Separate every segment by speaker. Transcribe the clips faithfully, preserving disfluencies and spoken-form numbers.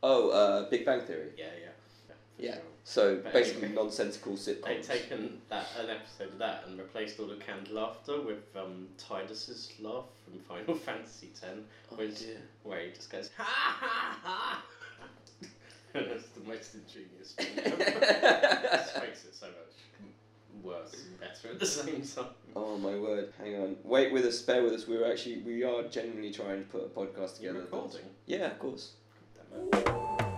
Speaker 1: Oh, uh, Big Bang Theory.
Speaker 2: Yeah, yeah.
Speaker 1: Yeah.
Speaker 2: Sure.
Speaker 1: So
Speaker 2: But
Speaker 1: basically
Speaker 2: anyway,
Speaker 1: nonsensical sitcoms.
Speaker 2: they've taken that an episode of that and replaced all the canned laughter with um, Tidus's laugh from Final Fantasy X,
Speaker 1: Oh,
Speaker 2: which
Speaker 1: dear.
Speaker 2: where he just goes ha ha ha. And it's the most ingenious thing ever. It just makes it so much worse and better at the same time.
Speaker 1: Oh my word! Hang on, wait with us, bear with us. We're actually we are genuinely trying to put a podcast
Speaker 2: You're
Speaker 1: together.
Speaker 2: recording?
Speaker 1: Yeah, of course.
Speaker 2: Damn it.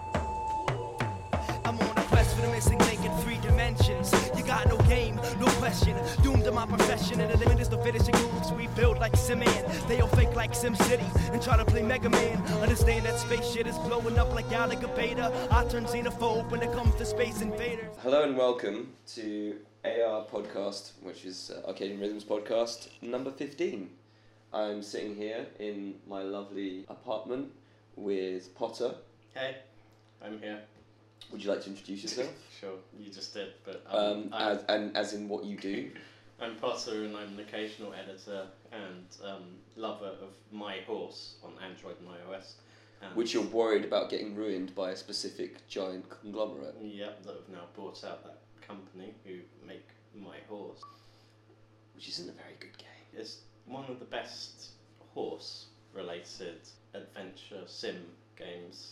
Speaker 3: I'm on a quest for the missing link in three dimensions. You got no game, no question. Doomed to my profession, and the limit is the finishing moves we build like cement. They all fake like SimCity and try to play Mega Man. Understand that space shit is blowing up like Galaga Beta. I turn xenophobe when it comes to Space Invaders.
Speaker 1: Hello and welcome to A R Podcast, which is uh, Arcadian Rhythms Podcast number fifteen. I'm sitting here in my lovely apartment with Potter.
Speaker 2: Hey, I'm here.
Speaker 1: Would you like to introduce yourself?
Speaker 2: Sure, you just did, but um,
Speaker 1: um,
Speaker 2: I'm,
Speaker 1: as, and as in what you do.
Speaker 2: I'm Potter and I'm an occasional editor and um, lover of My Horse on Android and iOS. And
Speaker 1: Which you're worried about getting ruined by a specific giant conglomerate.
Speaker 2: Yep, that have now bought out that company who make My Horse.
Speaker 1: Which isn't a very good game.
Speaker 2: It's one of the best horse-related adventure sim games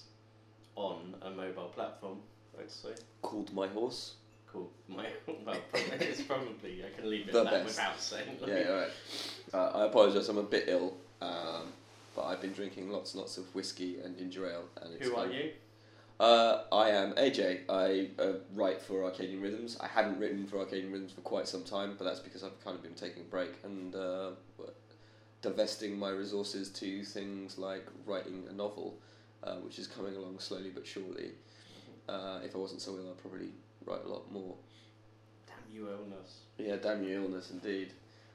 Speaker 2: on a mobile platform, I'd say.
Speaker 1: Called My Horse.
Speaker 2: Cool. My well, probably, it's probably I can leave it
Speaker 1: The
Speaker 2: at that
Speaker 1: best.
Speaker 2: without saying. Like,
Speaker 1: Yeah, alright. Uh, I apologise, I'm a bit ill, um, but I've been drinking lots and lots of whiskey and ginger ale. And it's
Speaker 2: Who are
Speaker 1: fine.
Speaker 2: you?
Speaker 1: Uh, I am A J. I uh, write for Arcadian Rhythms. I haven't written for Arcadian Rhythms for quite some time, but that's because I've kind of been taking a break and uh, divesting my resources to things like writing a novel, uh, which is coming along slowly but surely. Uh, if I wasn't so ill, I'd probably write a lot more.
Speaker 2: Damn you, illness.
Speaker 1: Yeah, damn you, illness, indeed.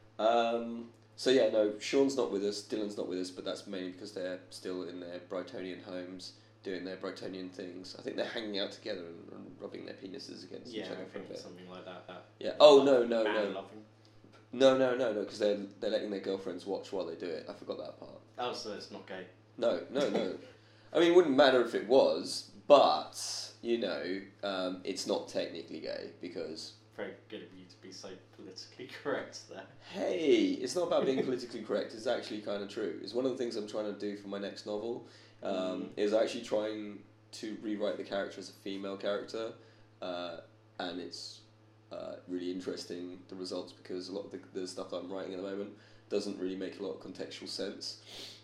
Speaker 1: Um, so yeah, no, Sean's not with us, Dylan's not with us, but that's mainly because they're still in their Brightonian homes, doing their Brightonian things. I think they're hanging out together and, and rubbing their penises against
Speaker 2: Yeah,
Speaker 1: each other
Speaker 2: I
Speaker 1: for a
Speaker 2: think
Speaker 1: bit.
Speaker 2: something like that. that
Speaker 1: Yeah. Oh, no, no,
Speaker 2: man
Speaker 1: no.
Speaker 2: loving.
Speaker 1: No, no, no, no, because they're, they're letting their girlfriends watch while they do it. I forgot that part.
Speaker 2: Oh, so it's not gay.
Speaker 1: No, no, no. I mean, it wouldn't matter if it was, but, you know, um, it's not technically gay because...
Speaker 2: Very good of you to be so politically correct there.
Speaker 1: Hey, it's not about being politically correct. It's actually kind of true. It's one of the things I'm trying to do for my next novel. Um,
Speaker 2: Mm.
Speaker 1: Is actually trying to rewrite the character as a female character, uh, and it's uh, really interesting the results because a lot of the, the stuff that I'm writing at the moment doesn't really make a lot of contextual sense.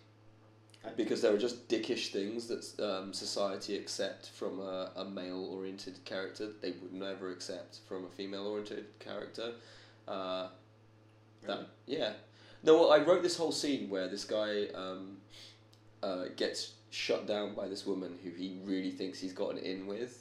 Speaker 1: Because there are just dickish things that um, society accept from a, a male-oriented character they would never accept from a female-oriented character. Uh, that
Speaker 2: Really?
Speaker 1: yeah. No, well, I wrote this whole scene where this guy um, uh, gets shut down by this woman who he really thinks he's got an in with,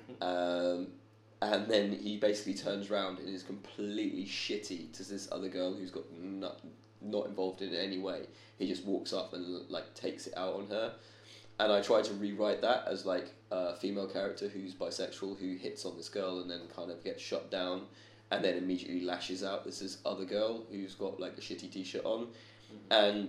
Speaker 1: um, and then he basically turns around and is completely shitty to this other girl who's got not not involved in it in any way. He just walks up and like takes it out on her, and I try to rewrite that as like a female character who's bisexual who hits on this girl and then kind of gets shut down, and then immediately lashes out. This is other girl who's got like a shitty t-shirt on, and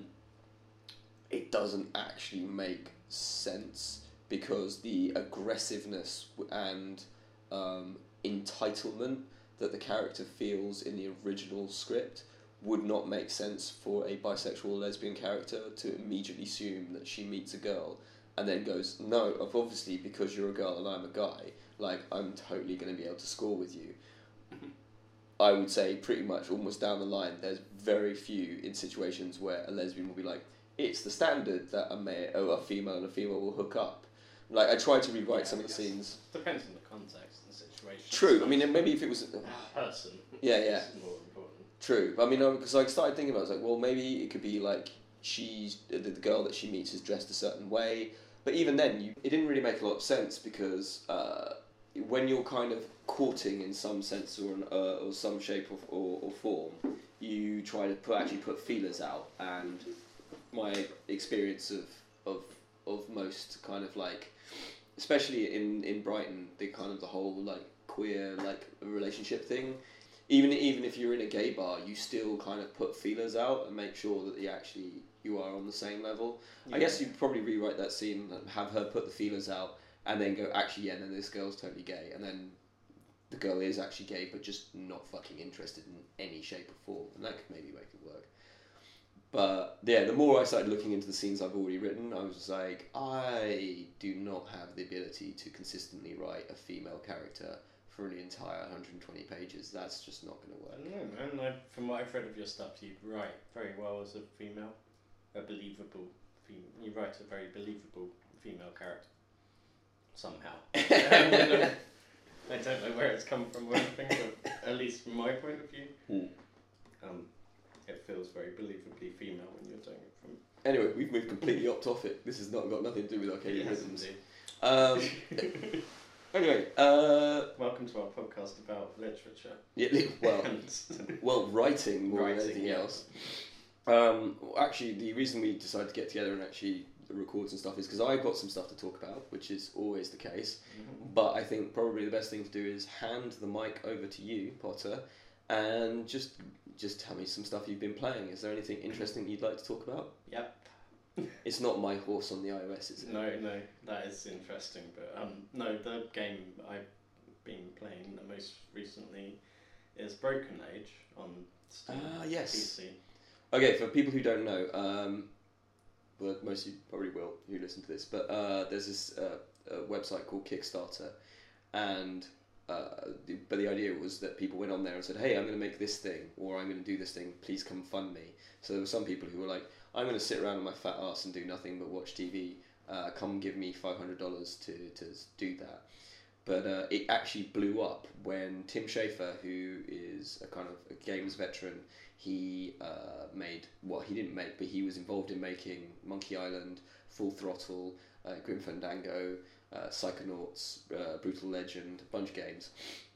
Speaker 1: it doesn't actually make sense because the aggressiveness and um, entitlement that the character feels in the original script would not make sense for a bisexual or lesbian character to immediately assume that she meets a girl and then goes, no, obviously because you're a girl and I'm a guy, like I'm totally going to be able to score with you. I would say pretty much almost down the line, there's very few in situations where a lesbian will be like, it's the standard that a male, or a female and a female will hook up. Like, I tried to rewrite
Speaker 2: Yeah,
Speaker 1: some of the
Speaker 2: yes.
Speaker 1: scenes.
Speaker 2: Depends on the context and situation.
Speaker 1: True, I mean, and maybe if it was...
Speaker 2: person.
Speaker 1: Yeah, yeah.
Speaker 2: Is more important.
Speaker 1: True, I mean, because I started thinking about it, I was like, well, maybe it could be like, she's, the, the girl that she meets is dressed a certain way, but even then, you, it didn't really make a lot of sense because uh, when you're kind of courting in some sense or, an, uh, or some shape or, or, or form, you try to put, actually put feelers out, and my experience of, of of most kind of like, especially in, in Brighton, the kind of the whole like queer like relationship thing, even even if you're in a gay bar, you still kind of put feelers out and make sure that you actually you are on the same level.
Speaker 2: Yeah.
Speaker 1: I guess you'd probably rewrite that scene and have her put the feelers out and then go, actually, yeah, then this girl's totally gay, and then the girl is actually gay, but just not fucking interested in any shape or form, and that could maybe make it work. But yeah, the more I started looking into the scenes I've already written, I was like, I do not have the ability to consistently write a female character for an entire one hundred twenty pages. That's just not going to work.
Speaker 2: I don't know, man. I, from what I've read of your stuff, you write very well as a female, a believable female. You write a very believable female character. Somehow. I don't know, I don't know where it's come from or anything, but at least from my point of view,
Speaker 1: Hmm.
Speaker 2: um, it feels very believably female when you're doing it from.
Speaker 1: Anyway, we've moved completely off topic. This has not got nothing to do with Arcadian
Speaker 2: Yes,
Speaker 1: Rhythms.
Speaker 2: indeed.
Speaker 1: Um, anyway, uh,
Speaker 2: Welcome to our podcast about literature.
Speaker 1: yeah, li- well,
Speaker 2: And
Speaker 1: well, writing more
Speaker 2: writing,
Speaker 1: than anything
Speaker 2: yeah.
Speaker 1: else. Um, actually, the reason we decided to get together and actually record some stuff is because I've got some stuff to talk about, which is always the case.
Speaker 2: Mhm.
Speaker 1: But I think probably the best thing to do is hand the mic over to you, Potter, and just just tell me some stuff you've been playing. Is there anything interesting you'd like to talk about?
Speaker 2: Yep.
Speaker 1: It's not My Horse on the iOS, is it?
Speaker 2: No, no, that is interesting. But um, no, the game I've been playing the most recently is Broken Age on Steam
Speaker 1: Ah, yes.
Speaker 2: P C.
Speaker 1: Okay, for people who don't know, um, well, most of you probably will who listen to this, but uh, there's this uh, a website called Kickstarter, and uh, the, but the idea was that people went on there and said, hey, I'm going to make this thing, or I'm going to do this thing, please come fund me. So there were some people who were like, I'm going to sit around on my fat ass and do nothing but watch T V, uh, come give me five hundred dollars to, to do that. But uh, it actually blew up when Tim Schafer, who is a kind of a games veteran, he uh, made, well, he didn't make, but he was involved in making Monkey Island, Full Throttle, uh, Grim Fandango, uh, Psychonauts, uh, Brutal Legend, a bunch of games.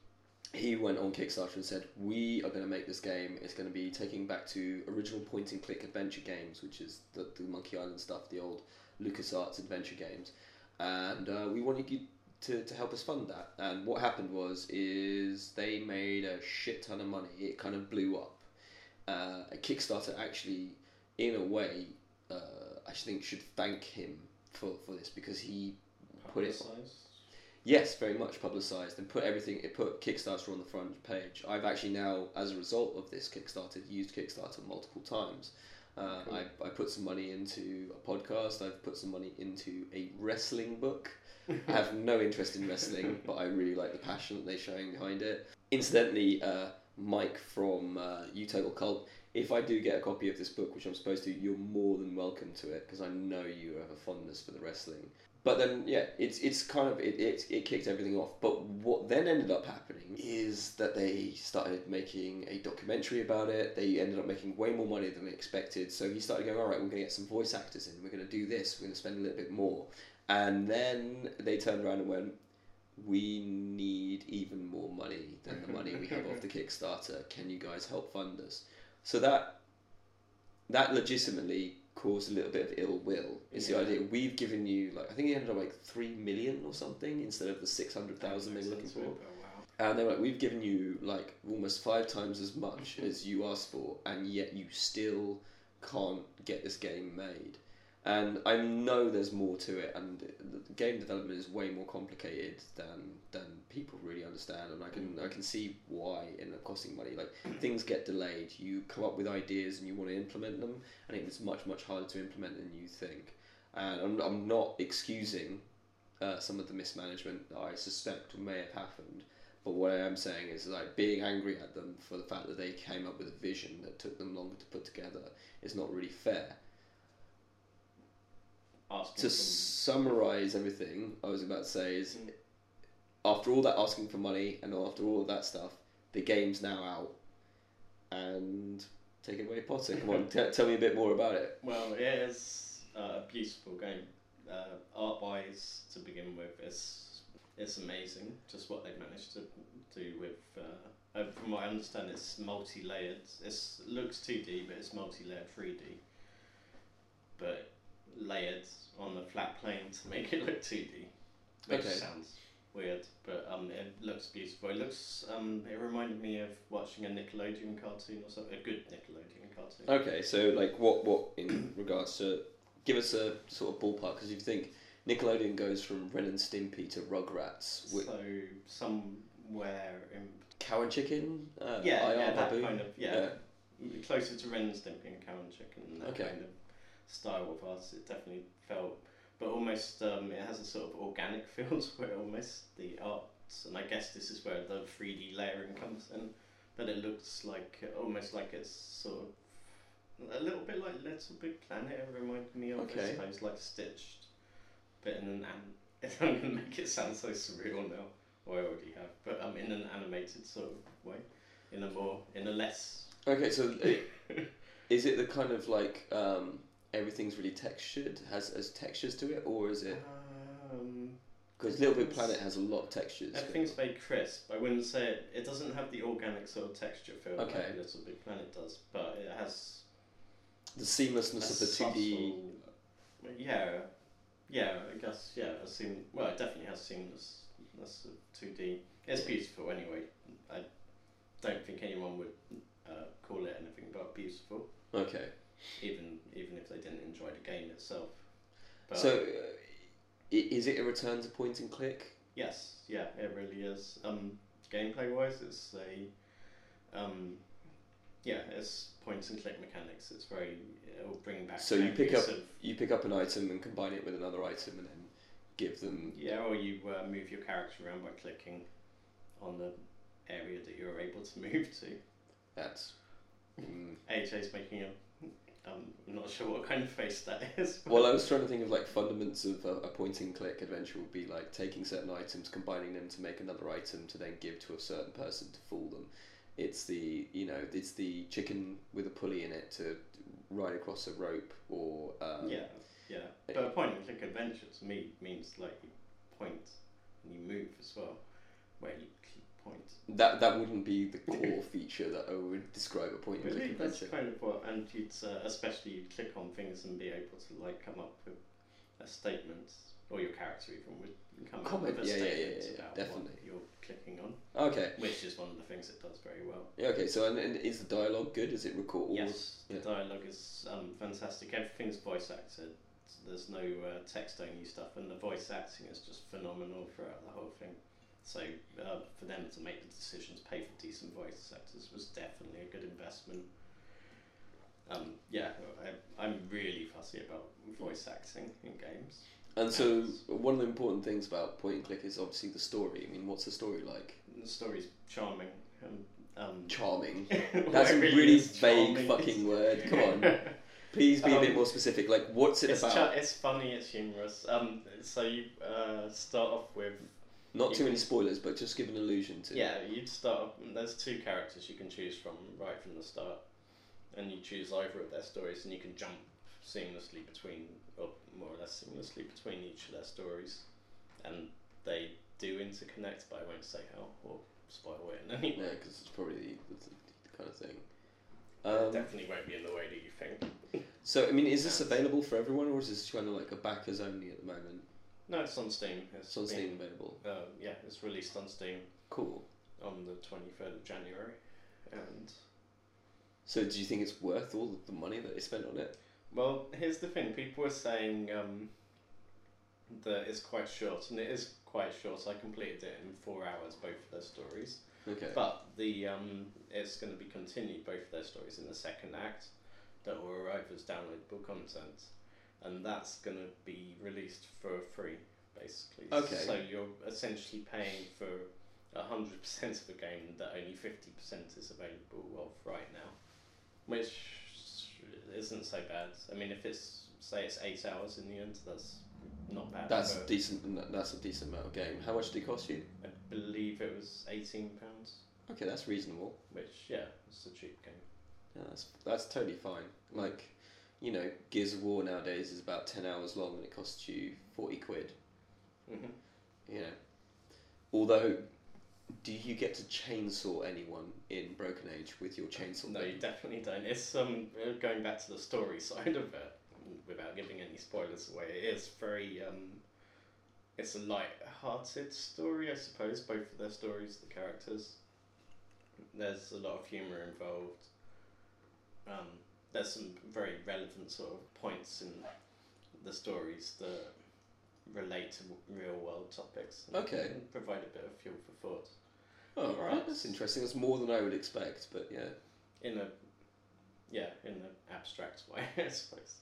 Speaker 1: He went on Kickstarter and said, we are going to make this game. It's going to be taking back to original point-and-click adventure games, which is the, the Monkey Island stuff, the old LucasArts adventure games. And uh, we wanted you to, to help us fund that. And what happened was, is they made a shit ton of money. It kind of blew up. Uh, Kickstarter actually, in a way, uh, I think should thank him for, for this, because he put it on.
Speaker 2: Publicised?
Speaker 1: Yes, very much publicised, and put everything. It put Kickstarter on the front page. I've actually now, as a result of this Kickstarter, used Kickstarter multiple times. Uh,
Speaker 2: Cool.
Speaker 1: I I put some money into a podcast. I've put some money into a wrestling book. I have no interest in wrestling, but I really like the passion that they're showing behind it. Incidentally, uh, Mike from uh, U-Total Cult, if I do get a copy of this book, which I'm supposed to, you're more than welcome to it, because I know you have a fondness for the wrestling. But then, yeah, it's it's kind of, it, it, it kicked everything off. But what then ended up happening is that they started making a documentary about it. They ended up making way more money than they expected. So he started going, all right, we're going to get some voice actors in. We're going to do this. We're going to spend a little bit more. And then they turned around and went, we need even more money than the money we have off the Kickstarter. Can you guys help fund us? So that that legitimately caused a little bit of ill will. Is
Speaker 2: Yeah.
Speaker 1: the idea. We've given you, like, I think it ended up like three million or something instead of the six hundred thousand they were looking for.
Speaker 2: Oh, wow.
Speaker 1: And they were like, we've given you like almost five times as much as you asked for, and yet you still can't get this game made. And I know there's more to it, and the game development is way more complicated than than people really understand, and I can I can see why it ended up costing money. Like, things get delayed, you come up with ideas and you want to implement them, and it's much much harder to implement than you think. And I'm I'm not excusing uh, some of the mismanagement that I suspect may have happened, but what I am saying is, like, being angry at them for the fact that they came up with a vision that took them longer to put together is not really fair.
Speaker 2: Asking
Speaker 1: To
Speaker 2: them-
Speaker 1: summarise everything I was about to say is,
Speaker 2: Mm.
Speaker 1: after all that asking for money and after all of that stuff, the game's now out. And take it away, Potter. Come on, t- tell me a bit more about it.
Speaker 2: Well, it is uh, a beautiful game. Uh, art-wise, to begin with, it's it's amazing. Just what they've managed to do with. Uh, uh, from what I understand, it's multi-layered. It's, it looks two D, but it's multi-layered three D. But layered on a flat plane to make it look two D, which
Speaker 1: Okay.
Speaker 2: sounds weird, but um, it looks beautiful. It looks um, it reminded me of watching a Nickelodeon cartoon or something, a good Nickelodeon cartoon.
Speaker 1: Okay, so, like, what, what in regards to, give us a sort of ballpark, because if you think, Nickelodeon goes from Ren and Stimpy to Rugrats. With
Speaker 2: So somewhere in
Speaker 1: Cow and Chicken. Uh,
Speaker 2: yeah,
Speaker 1: I R
Speaker 2: yeah, that
Speaker 1: Babu.
Speaker 2: kind of yeah, closer to Ren and Stimpy and Cow and Chicken. That
Speaker 1: Okay.
Speaker 2: kind of style of arts, it definitely felt, but almost um, it has a sort of organic feel to it. Almost the arts, and I guess this is where the three D layering comes in. But it looks like almost like it's sort of a little bit like Little Big Planet. It reminded me of,
Speaker 1: Okay.
Speaker 2: I suppose, like stitched, but in an an I'm gonna make it sound so surreal now. Or I already have, but um, in an animated sort of way, in a more, in a less.
Speaker 1: Okay, so it, is it the kind of like um, everything's really textured, has has textures to it, or is it?
Speaker 2: Um,
Speaker 1: Because Little Big Planet has a lot of textures.
Speaker 2: everything's very crisp. I wouldn't say it. It doesn't have the organic sort of texture feel
Speaker 1: Okay.
Speaker 2: like Little Big Planet does, but it has
Speaker 1: The seamlessness
Speaker 2: a
Speaker 1: of the two D.
Speaker 2: subtle- Yeah, yeah. I guess yeah. A seam. Well, it definitely has seamless. That's two D. It's beautiful anyway. I don't think anyone would uh, call it anything but beautiful.
Speaker 1: Okay.
Speaker 2: even even if they didn't enjoy the game itself. But
Speaker 1: So, uh, i- is it a return to point and click?
Speaker 2: yes, yeah, it really is. Um, gameplay wise, it's a um, yeah, it's point and click mechanics. It's very it'll bring back.
Speaker 1: So you pick
Speaker 2: memories
Speaker 1: up
Speaker 2: of,
Speaker 1: you pick up an item and combine it with another item and then give them.
Speaker 2: yeah, or you uh, move your character around by clicking on the area that you're able to move to.
Speaker 1: That's. Mm.
Speaker 2: A J's making a. Um, I'm not sure what kind of face that is.
Speaker 1: Well, I was trying to think of like fundaments of a, a point and click adventure would be like taking certain items, combining them to make another item to then give to a certain person to fool them. It's the you know it's the chicken with a pulley in it to ride across a rope or um,
Speaker 2: yeah, yeah. But a point and click adventure to me means like you point and you move as well, where you click point.
Speaker 1: that that wouldn't be the core feature that I would describe a point and
Speaker 2: Really,
Speaker 1: click
Speaker 2: that's
Speaker 1: adventure.
Speaker 2: kind of what, and you'd uh, especially you'd click on things and be able to like come up with a statement, or your character even would come
Speaker 1: Comment,
Speaker 2: up with a
Speaker 1: yeah, yeah,
Speaker 2: statement
Speaker 1: yeah, yeah,
Speaker 2: about
Speaker 1: definitely.
Speaker 2: what you're clicking on,
Speaker 1: Okay.
Speaker 2: which is one of the things it does very well.
Speaker 1: Yeah. Okay. So and, and is the dialogue good? Is it record?
Speaker 2: Yes, the
Speaker 1: yeah.
Speaker 2: dialogue is um, fantastic. Everything's voice acted. There's no uh, text only stuff, and the voice acting is just phenomenal throughout the whole thing. So uh, for them to make the decision to pay for decent voice actors was definitely a good investment. Um, yeah, I, I'm really fussy about voice acting in games.
Speaker 1: And so one of the important things about point and click is obviously the story. I mean, what's the story like?
Speaker 2: The story's charming. And, um,
Speaker 1: Charming.
Speaker 2: what
Speaker 1: That's
Speaker 2: it
Speaker 1: a
Speaker 2: really
Speaker 1: really
Speaker 2: is
Speaker 1: vague
Speaker 2: charming
Speaker 1: fucking
Speaker 2: is-
Speaker 1: word. Come on. Please be a bit
Speaker 2: Um,
Speaker 1: more specific. Like, what's it
Speaker 2: It's,
Speaker 1: about?
Speaker 2: cha- it's funny, it's humorous. Um, so you uh, start off with
Speaker 1: Not
Speaker 2: you
Speaker 1: too many
Speaker 2: can-
Speaker 1: spoilers, but just give an illusion to.
Speaker 2: Yeah, you'd start off, there's two characters you can choose from right from the start, and you choose either of their stories, and you can jump seamlessly between, or more or less seamlessly between each of their stories, and they do interconnect, but I won't say how or spoil it in any
Speaker 1: Yeah,
Speaker 2: way.
Speaker 1: because it's probably the, the, the kind of thing.
Speaker 2: It
Speaker 1: Um,
Speaker 2: definitely won't be in the way that you think.
Speaker 1: so, I mean, is this available for everyone, or is this kind of like a backers only at the moment?
Speaker 2: No, it's on Steam.
Speaker 1: It's on
Speaker 2: been-
Speaker 1: Steam available.
Speaker 2: Uh, yeah, it's released on Steam
Speaker 1: Cool.
Speaker 2: on the twenty-third of January, and
Speaker 1: So, do you think it's worth all of the money that they spent on it?
Speaker 2: well, here's the thing. People are saying um, that it's quite short, and it is quite short. I completed it in four hours, both of their stories.
Speaker 1: Okay.
Speaker 2: But the um, it's going to be continued, both of their stories, in the second act that will arrive as downloadable content, and that's going to be released for free, basically.
Speaker 1: Okay.
Speaker 2: So you're essentially paying for a hundred percent of a game that only fifty percent is available of right now, which isn't so bad. I mean, if it's say it's eight hours in the end, that's not bad.
Speaker 1: That's
Speaker 2: for-
Speaker 1: decent. That's a decent amount of game. How much did it cost you?
Speaker 2: I believe it was eighteen pounds,
Speaker 1: Okay, that's reasonable.
Speaker 2: which yeah, it's a cheap game.
Speaker 1: Yeah, that's that's totally fine. Like, you know, Gears of War nowadays is about ten hours long and it costs you forty quid.
Speaker 2: Mm-hmm.
Speaker 1: You know, although, do you get to chainsaw anyone in Broken Age with your chainsaw?
Speaker 2: No,
Speaker 1: gun?
Speaker 2: you definitely don't. It's um uh, going back to the story side of it, without giving any spoilers away. It is very um, it's a light-hearted story, I suppose. Both of their stories, the characters. There's a lot of humour involved. Um, there's some very relevant sort of points in the stories that relate to real world topics. And,
Speaker 1: Okay.
Speaker 2: and provide a bit of fuel for thought.
Speaker 1: Oh, right. That's interesting. That's more than I would expect, but yeah.
Speaker 2: In a, yeah, in an abstract way, I suppose.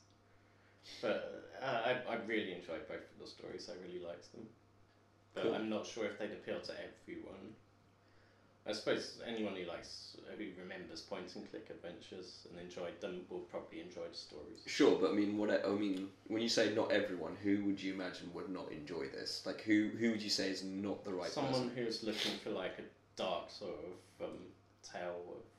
Speaker 2: But uh, I, I really enjoyed both of the stories. I really liked them. But
Speaker 1: Cool.
Speaker 2: I'm not sure if they'd appeal to everyone. I suppose anyone who likes, who remembers point and click adventures and enjoyed them will probably enjoy the stories.
Speaker 1: Sure, but I mean, what I mean, when you say not everyone, who would you imagine would not enjoy this? Like, who who would you say is not the right
Speaker 2: Someone
Speaker 1: person?
Speaker 2: who's looking for like a dark sort of um, tale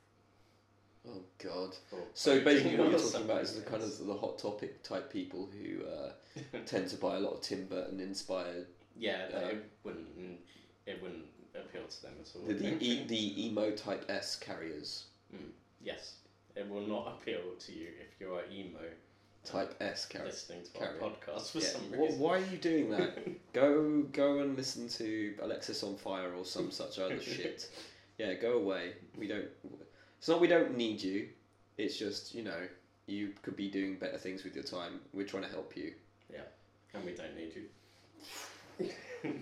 Speaker 2: of.
Speaker 1: Oh God!
Speaker 2: or
Speaker 1: So basically, what
Speaker 2: or
Speaker 1: you're talking
Speaker 2: something,
Speaker 1: about is the kind
Speaker 2: yes.
Speaker 1: of the hot topic type people who uh, tend to buy a lot of Tim Burton inspired.
Speaker 2: Yeah,
Speaker 1: uh,
Speaker 2: it wouldn't. It wouldn't appeal to them at all.
Speaker 1: The the, e, the emo type S carriers.
Speaker 2: Mm, yes, it will not appeal to you if you're emo.
Speaker 1: Type S carrier.
Speaker 2: Listening to
Speaker 1: carrier.
Speaker 2: our podcast for
Speaker 1: Yeah.
Speaker 2: some
Speaker 1: Wh-
Speaker 2: reason.
Speaker 1: why are you doing that? go go and listen to Alexis on Fire or some such other shit. Yeah, go away. We don't. It's not we don't need you. It's just, you know, you could be doing better things with your time. We're trying to help you.
Speaker 2: Yeah, and we don't need you.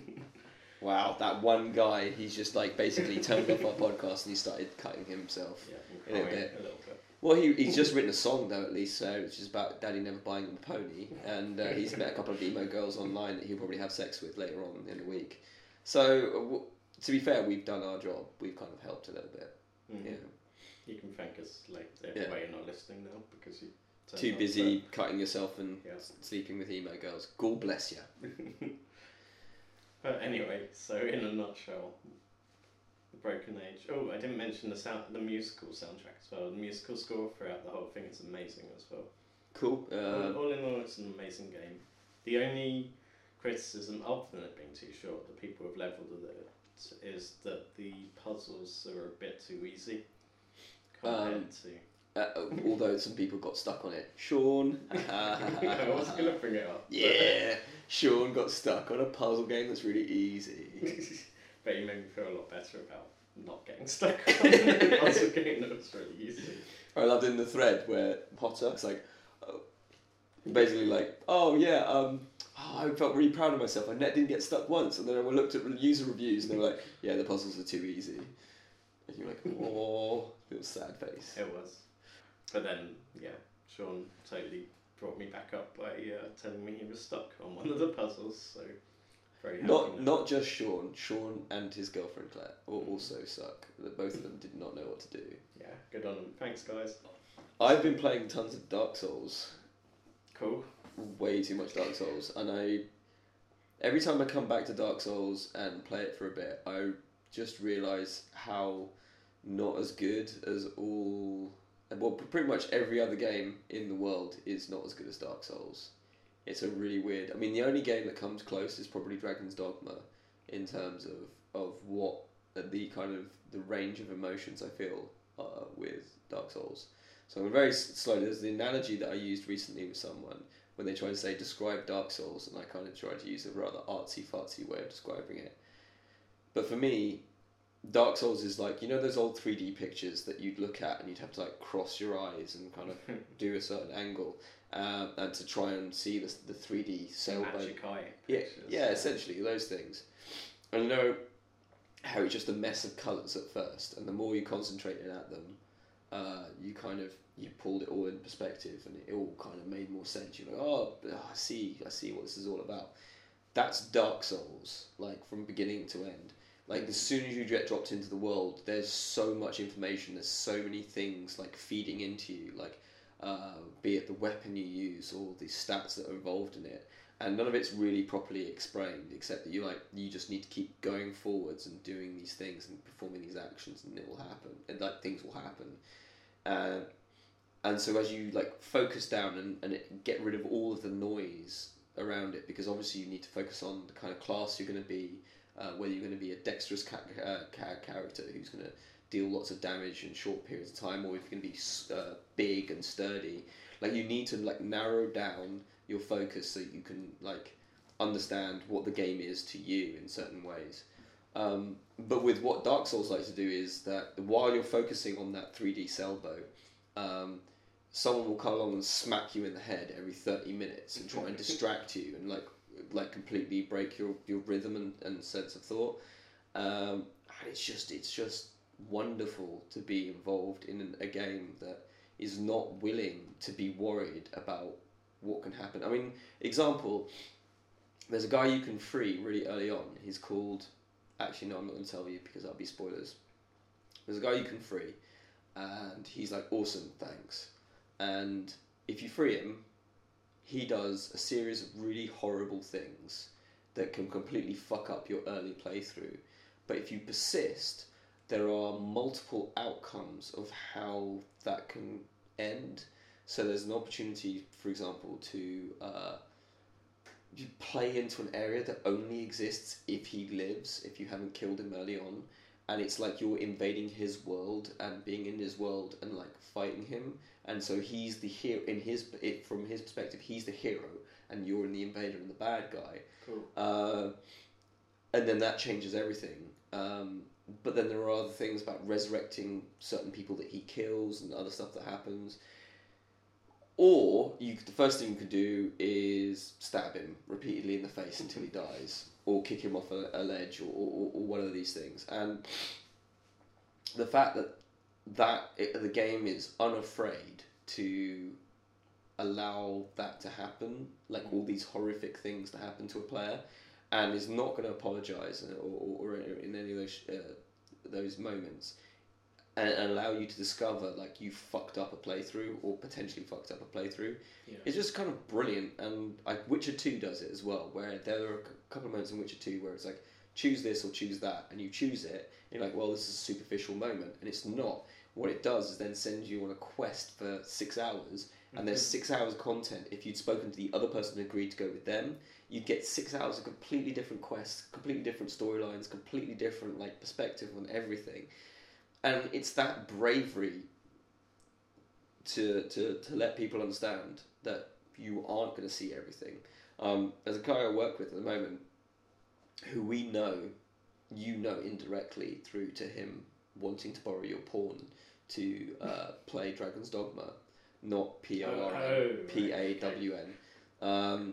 Speaker 1: Wow, that one guy, he's just like basically turned off our podcast and he started cutting himself.
Speaker 2: Yeah,
Speaker 1: In a
Speaker 2: and crying
Speaker 1: bit.
Speaker 2: a little bit.
Speaker 1: Well, he he's just written a song though, at least, so which is about Daddy never buying him a pony, and uh, he's met a couple of emo girls online that he'll probably have sex with later on in the week. So, uh, w- to be fair, we've done our job. We've kind of helped a little bit.
Speaker 2: Mm.
Speaker 1: Yeah.
Speaker 2: You can thank us later
Speaker 1: Yeah.
Speaker 2: why you're not listening now because you. turned
Speaker 1: Too
Speaker 2: off
Speaker 1: busy cutting yourself and
Speaker 2: Yeah.
Speaker 1: s- sleeping with emo girls. God bless you.
Speaker 2: that. But anyway, so in a nutshell, the Broken Age. Oh, I didn't mention the sound, the musical soundtrack as well. The musical score throughout the whole thing is amazing as well.
Speaker 1: Cool.
Speaker 2: all,
Speaker 1: Uh,
Speaker 2: all in all, it's an amazing game. The only criticism, other than it being too short, that people have levelled at it is that the puzzles are a bit too easy compared
Speaker 1: Um,
Speaker 2: to.
Speaker 1: uh, although some people got stuck on it. Sean.
Speaker 2: I was going to bring it up. but-
Speaker 1: Yeah. Sean got stuck on a puzzle game that's really easy.
Speaker 2: But he made me feel a lot better about not getting stuck on the puzzle game that was really easy.
Speaker 1: I loved in the thread where Potter is like, oh, basically like, oh yeah, um, oh, I felt really proud of myself. I net didn't get stuck once, and then I looked at user reviews, and they were like, yeah, the puzzles are too easy. And you're like, oh, little sad face.
Speaker 2: It was. But then, yeah, Sean totally brought me back up by uh, telling me he was stuck on one of the puzzles, so very happy.
Speaker 1: Not
Speaker 2: now.
Speaker 1: not just Sean. Sean and his girlfriend Claire al- also suck. That both of them did not know what to do.
Speaker 2: Yeah, good on them. Thanks, guys.
Speaker 1: I've been playing tons of Dark Souls.
Speaker 2: Cool.
Speaker 1: Way too much Dark Souls, and I every time I come back to Dark Souls and play it for a bit, I just realise how not as good as all well pretty much every other game in the world is not as good as Dark Souls. It's a really weird. I mean, the only game that comes close is probably Dragon's Dogma, in terms of of what the kind of the range of emotions I feel uh, with Dark Souls. So I'm very s- slow. There's the analogy that I used recently with someone when they tried to say describe Dark Souls, and I kind of tried to use a rather artsy fartsy way of describing it. But for me, Dark Souls is like, you know those old three D pictures that you'd look at and you'd have to like cross your eyes and kind of do a certain angle um, and to try and see the the three D cell by
Speaker 2: Magic eye.
Speaker 1: yeah,
Speaker 2: pictures.
Speaker 1: yeah, essentially those things. And you know how it's just a mess of colours at first, and the more you concentrated at them, uh, you kind of you pulled it all in perspective, and it all kind of made more sense. You're like, oh, I see, I see what this is all about. That's Dark Souls, like from beginning to end. Like as soon as you get dropped into the world, there's so much information. There's so many things like feeding into you, like uh, be it the weapon you use or the stats that are involved in it. And none of it's really properly explained, except that you like you just need to keep going forwards and doing these things and performing these actions, and it will happen. And like things will happen. Uh, and so as you like focus down and and it, get rid of all of the noise around it, because obviously you need to focus on the kind of class you're going to be, uh, whether you're going to be a dexterous ca- uh, ca- character who's going to deal lots of damage in short periods of time, or if you're going to be uh, big and sturdy. Like you need to like narrow down your focus so you can like understand what the game is to you in certain ways. Um, but with what Dark Souls likes to do is that while you're focusing on that three D salvo, um, someone will come along and smack you in the head every thirty minutes and try and distract you and like like completely break your, your rhythm and, and sense of thought. Um, and it's just it's just wonderful to be involved in a game that is not willing to be worried about what can happen. I mean, example, there's a guy you can free really early on. He's called... Actually, no, I'm not going to tell you because that'll be spoilers. There's a guy you can free, and he's like, awesome, thanks. And if you free him, he does a series of really horrible things that can completely fuck up your early playthrough. But if you persist, there are multiple outcomes of how that can end. So there's an opportunity, for example, to uh, you play into an area that only exists if he lives, if you haven't killed him early on. And it's like you're invading his world and being in his world and like fighting him. And so he's the hero in his it, from his perspective, he's the hero, and you're in the invader and the bad guy.
Speaker 2: Cool.
Speaker 1: Uh, and then that changes everything. Um, but then there are other things about resurrecting certain people that he kills and other stuff that happens. Or you, the first thing you could do is stab him repeatedly in the face until he dies, or kick him off a, a ledge, or, or, or one of these things. And the fact that that it, the game is unafraid to allow that to happen, like all these horrific things to happen to a player, and is not going to apologise or, or, or in any of those uh, those moments. And, and allow you to discover like you fucked up a playthrough or potentially fucked up a playthrough.
Speaker 2: Yeah.
Speaker 1: It's just kind of brilliant, and like Witcher two does it as well, where there are a couple of moments in Witcher two where it's like choose this or choose that, and you choose it, and you're like, well, this is a superficial moment, and it's not. What it does is then send you on a quest for six hours, and there's six hours of content. If you'd spoken to the other person and agreed to go with them, you'd get six hours of completely different quests, completely different storylines, completely different like perspective on everything. And it's that bravery to, to, to let people understand that you aren't going to see everything. Um, there's a guy I work with at the moment who we know, you know indirectly through to him wanting to borrow your pawn to uh, play Dragon's Dogma, not P O R N, P A W N. Um,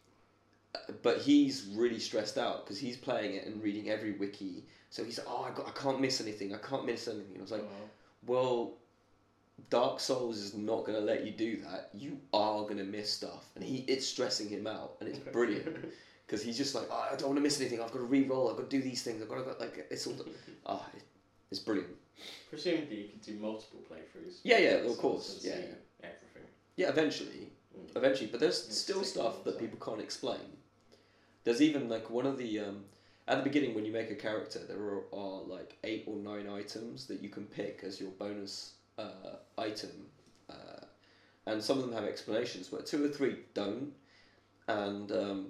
Speaker 1: but he's really stressed out because he's playing it and reading every wiki. So he's like, oh, I, got, I can't miss anything. I can't miss anything. And I was like,
Speaker 2: Oh.
Speaker 1: well, Dark Souls is not going to let you do that. You are going to miss stuff. And he it's stressing him out. And it's brilliant. Because he's just like, oh, I don't want to miss anything. I've got to re-roll. I've got to do these things. I've got to, go, like, it's all, oh, it, it's brilliant.
Speaker 2: Presumably you could do multiple playthroughs.
Speaker 1: Yeah, yeah,
Speaker 2: So
Speaker 1: of course.
Speaker 2: to
Speaker 1: Yeah,
Speaker 2: see
Speaker 1: yeah.
Speaker 2: everything.
Speaker 1: Yeah, eventually.
Speaker 2: Mm.
Speaker 1: Eventually. But there's
Speaker 2: It's
Speaker 1: still
Speaker 2: taking
Speaker 1: stuff
Speaker 2: a
Speaker 1: that
Speaker 2: long
Speaker 1: people can't explain. There's even, like, one of the... Um, at the beginning, when you make a character, there are, are like eight or nine items that you can pick as your bonus uh, item. Uh, and some of them have explanations, but two or three don't. And um,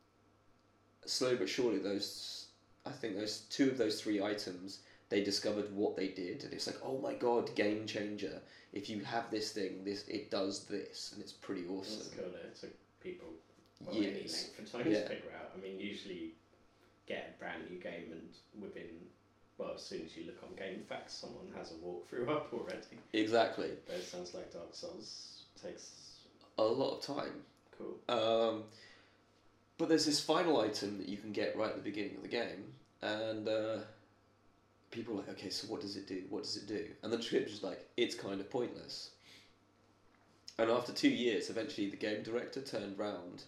Speaker 1: slowly but surely, those I think those two of those three items, they discovered what they did. And it's like, oh my god, game changer. If you have this thing, this it does this. And it's pretty awesome.
Speaker 2: That's cool. It took people well,
Speaker 1: Years.
Speaker 2: any length of time
Speaker 1: Yeah.
Speaker 2: to figure out. I mean, usually get a brand new game and within, well, as soon as you look on GameFAQs, someone has a walkthrough up already.
Speaker 1: Exactly.
Speaker 2: But it sounds like Dark Souls takes
Speaker 1: A lot of time.
Speaker 2: cool.
Speaker 1: Um, but there's this final item that you can get right at the beginning of the game, and uh, people are like, okay, so what does it do? What does it do? And the description's like, it's kind of pointless. And after two years, eventually the game director turned round.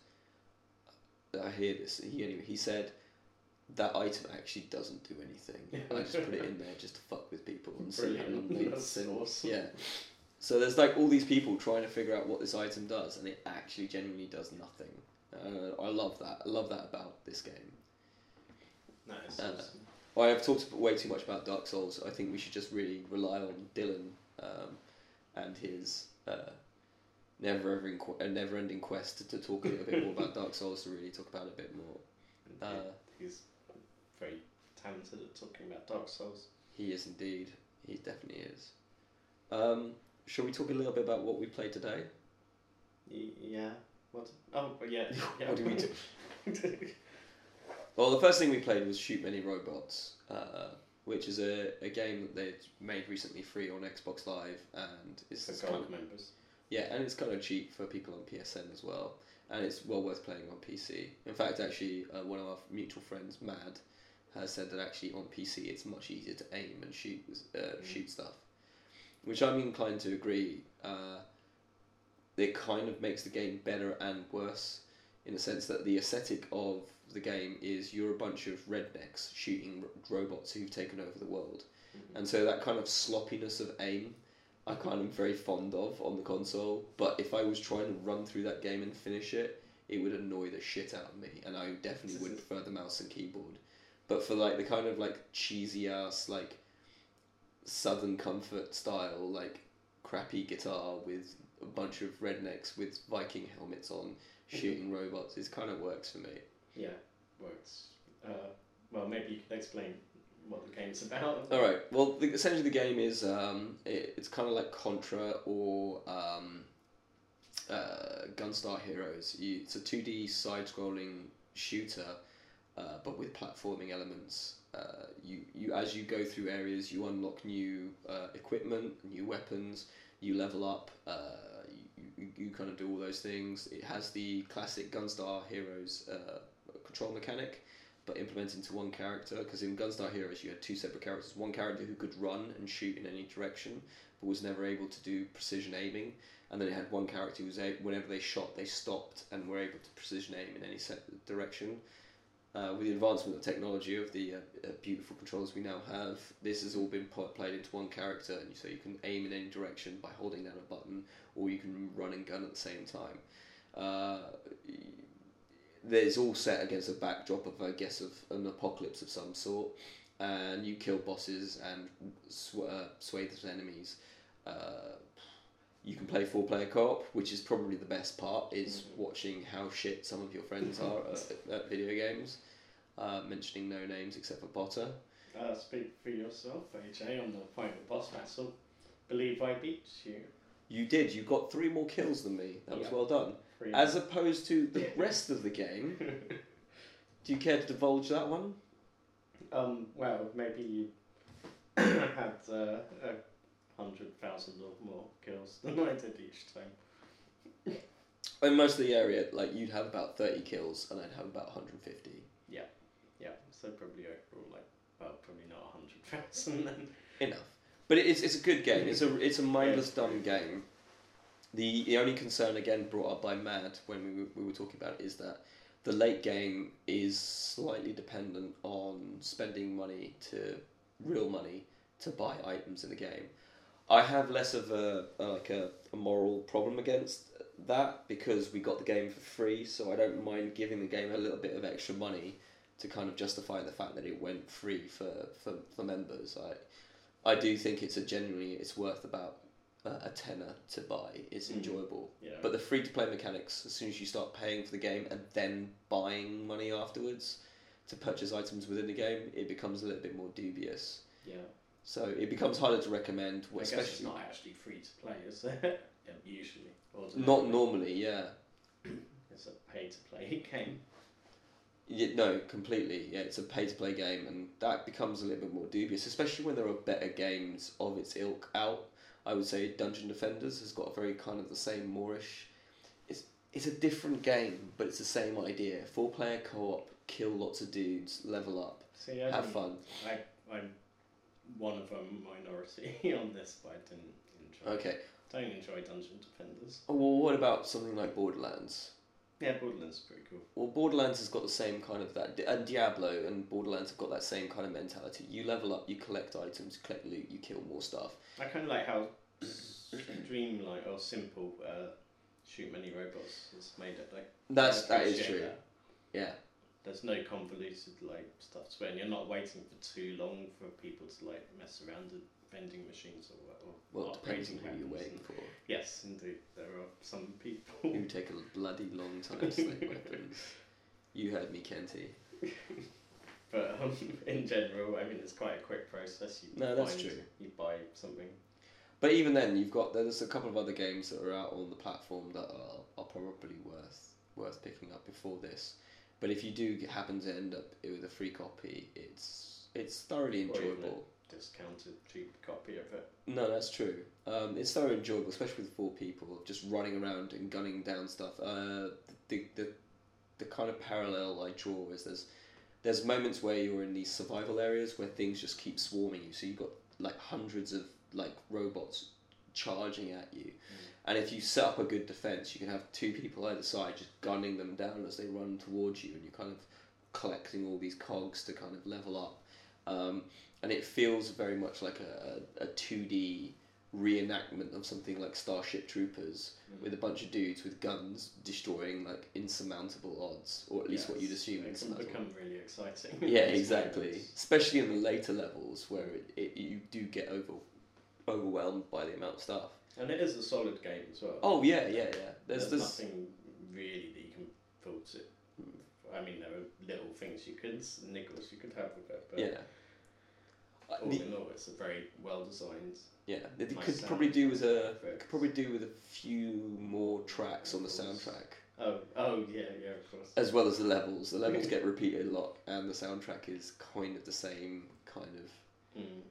Speaker 1: I hear this. He anyway. He said that item actually doesn't do anything. I just put it in there just to fuck with people and see how long
Speaker 2: Brilliant.
Speaker 1: it's
Speaker 2: That's
Speaker 1: in.
Speaker 2: awesome.
Speaker 1: Yeah. So there's like all these people trying to figure out what this item does, and it actually genuinely does nothing. Uh, I love that. I love that about this game.
Speaker 2: Nice.
Speaker 1: Uh,
Speaker 2: awesome.
Speaker 1: Well, I've talked way too much about Dark Souls. I think we should just really rely on Dylan um, and his uh, never-ending qu- uh, never-ending quest to, to talk a little bit more about Dark Souls, to really talk about it a bit more.
Speaker 2: Yeah,
Speaker 1: Uh,
Speaker 2: he's very talented at talking about Dark Souls.
Speaker 1: He is indeed. He definitely is. Um, shall we talk a little bit about what we played today?
Speaker 2: Y- yeah. What? Oh, yeah. yeah.
Speaker 1: What did we do? Well, the first thing we played was Shoot Many Robots, uh, which is a, a game that they made recently free on Xbox Live, and it's
Speaker 2: For
Speaker 1: it's
Speaker 2: gold
Speaker 1: kind of,
Speaker 2: members.
Speaker 1: yeah, and it's kind of cheap for people on P S N as well. and it's well worth playing on P C. In fact, actually, uh, one of our mutual friends, Mad, has said that actually on P C it's much easier to aim and shoot uh, mm. shoot stuff, which I'm inclined to agree. Uh, it kind of makes the game better and worse in the sense that the aesthetic of the game is you're a bunch of rednecks shooting r- robots who've taken over the world, mm-hmm. and so that kind of sloppiness of aim I kind of very fond of on the console. But if I was trying to run through that game and finish it, it would annoy the shit out of me, and I definitely would prefer the mouse and keyboard. But for like the kind of like cheesy ass like Southern Comfort style like crappy guitar with a bunch of rednecks with Viking helmets on shooting robots, it kind of works for me.
Speaker 2: Yeah, works. Uh, well, maybe you could explain what the game's about.
Speaker 1: All right. Well, the, essentially the game is um, it, it's kind of like Contra or um, uh, Gunstar Heroes. You, it's a two D side-scrolling shooter, uh, but with platforming elements. Uh, you, you as you go through areas, you unlock new uh, equipment, new weapons. You level up. Uh, you, you, you kind of do all those things. It has the classic Gunstar Heroes uh, control mechanic, but implemented into one character, because in Gunstar Heroes you had two separate characters. One character who could run and shoot in any direction, but was never able to do precision aiming, and then it had one character who was able, whenever they shot, they stopped and were able to precision aim in any set direction. Uh, with the advancement of technology of the uh, uh, beautiful controls we now have, this has all been put, played into one character, and so you can aim in any direction by holding down a button, or you can run and gun at the same time. Uh, There's all set against a backdrop of, I guess, of an apocalypse of some sort, and you kill bosses and sw- uh, swathes of enemies. Uh, you can play four-player co-op, which is probably the best part, is mm-hmm. watching how shit some of your friends are at, at video games. Uh, mentioning no names except for Potter.
Speaker 2: Uh, speak for yourself, A J, on the final boss battle. Believe I beat you.
Speaker 1: You did. You got three more kills than me. That was yeah. well done. Three As more. Opposed to the rest of the game. Do you care to divulge that one?
Speaker 2: Um. Well, maybe you had uh, a hundred thousand or more kills than I did each time.
Speaker 1: In most of the area, like you'd have about thirty kills, and I'd have about one hundred fifty.
Speaker 2: Yeah. Yeah. So probably overall, like, well, probably not a hundred thousand then.
Speaker 1: Enough. But it's it's a good game. It's a it's a mindless dumb game. The the only concern again brought up by Mad when we were, we were talking about it is that the late game is slightly dependent on spending money to real money to buy items in the game. I have less of a, a like a, a moral problem against that because we got the game for free, so I don't mind giving the game a little bit of extra money to kind of justify the fact that it went free for, for, for members. I I do think it's a genuinely it's worth about uh, a tenner to buy. It's mm. enjoyable,
Speaker 2: yeah.
Speaker 1: But the free to play mechanics, as soon as you start paying for the game and then buying money afterwards to purchase items within the game, it becomes a little bit more dubious.
Speaker 2: Yeah.
Speaker 1: So it becomes harder to recommend.
Speaker 2: I
Speaker 1: especially
Speaker 2: guess it's not actually free to play, is it? Usually.
Speaker 1: Not normally, yeah.
Speaker 2: It's a pay to play game.
Speaker 1: Yeah, no, completely. Yeah, it's a pay-to-play game, and that becomes a little bit more dubious, especially when there are better games of its ilk out. I would say Dungeon Defenders has got a very kind of the same Moorish. It's it's a different game, but it's the same idea. Four-player co-op, kill lots of dudes, level up,
Speaker 2: See, I
Speaker 1: have fun.
Speaker 2: I, I'm one of a minority on this, but I didn't enjoy
Speaker 1: Okay.
Speaker 2: it. Don't enjoy Dungeon Defenders.
Speaker 1: Oh, well, what about something like Borderlands?
Speaker 2: Yeah, Borderlands is pretty cool.
Speaker 1: Well, Borderlands has got the same kind of that, and Diablo and Borderlands have got that same kind of mentality. You level up, you collect items, collect loot, you kill more stuff.
Speaker 2: I kind of like how streamlined or simple uh, Shoot Many Robots has made it. Like
Speaker 1: that's that is true. That. Yeah.
Speaker 2: There's no convoluted like stuff to it, and you're not waiting for too long for people to like mess around with vending machines or or.
Speaker 1: Well, it depends on who you're waiting for.
Speaker 2: Yes, indeed. There are some people
Speaker 1: who take a bloody long time to select weapons. You heard me, Kenty.
Speaker 2: But um, in general, I mean, it's quite a quick process. You
Speaker 1: no, that's
Speaker 2: find,
Speaker 1: true.
Speaker 2: You buy something.
Speaker 1: But even then, you've got there's a couple of other games that are out on the platform that are, are probably worth worth picking up before this. But if you do happen to end up with a free copy, it's it's thoroughly enjoyable.
Speaker 2: discounted cheap copy of it.
Speaker 1: No, that's true. Um, it's so enjoyable, especially with four people, just running around and gunning down stuff. Uh, the, the the kind of parallel I draw is there's there's moments where you're in these survival areas where things just keep swarming you. So you've got like hundreds of like robots charging at you, mm. and if you set up a good defense, you can have two people either side just gunning them down as they run towards you, and you're kind of collecting all these cogs to kind of level up. Um, and it feels very much like a, a two D reenactment of something like Starship Troopers, mm. with a bunch of dudes with guns destroying like insurmountable odds, or at least yes, what you'd assume.
Speaker 2: It can become really exciting.
Speaker 1: Yeah, exactly. Especially in the later levels where it, it you do get over overwhelmed by the amount of stuff.
Speaker 2: And it is a solid game as well.
Speaker 1: Oh yeah, yeah, yeah.
Speaker 2: There's, there's nothing really that you can fault it. I mean, there are little things you could niggles you could have with it, but
Speaker 1: yeah.
Speaker 2: all the, in all, it's a very well designed.
Speaker 1: Yeah, it nice could probably do with a could probably do with a few more tracks on the soundtrack.
Speaker 2: Oh, oh yeah, yeah, of course.
Speaker 1: As well as the levels, the levels get repeated a lot, and the soundtrack is kind of the same kind of.
Speaker 2: Mm.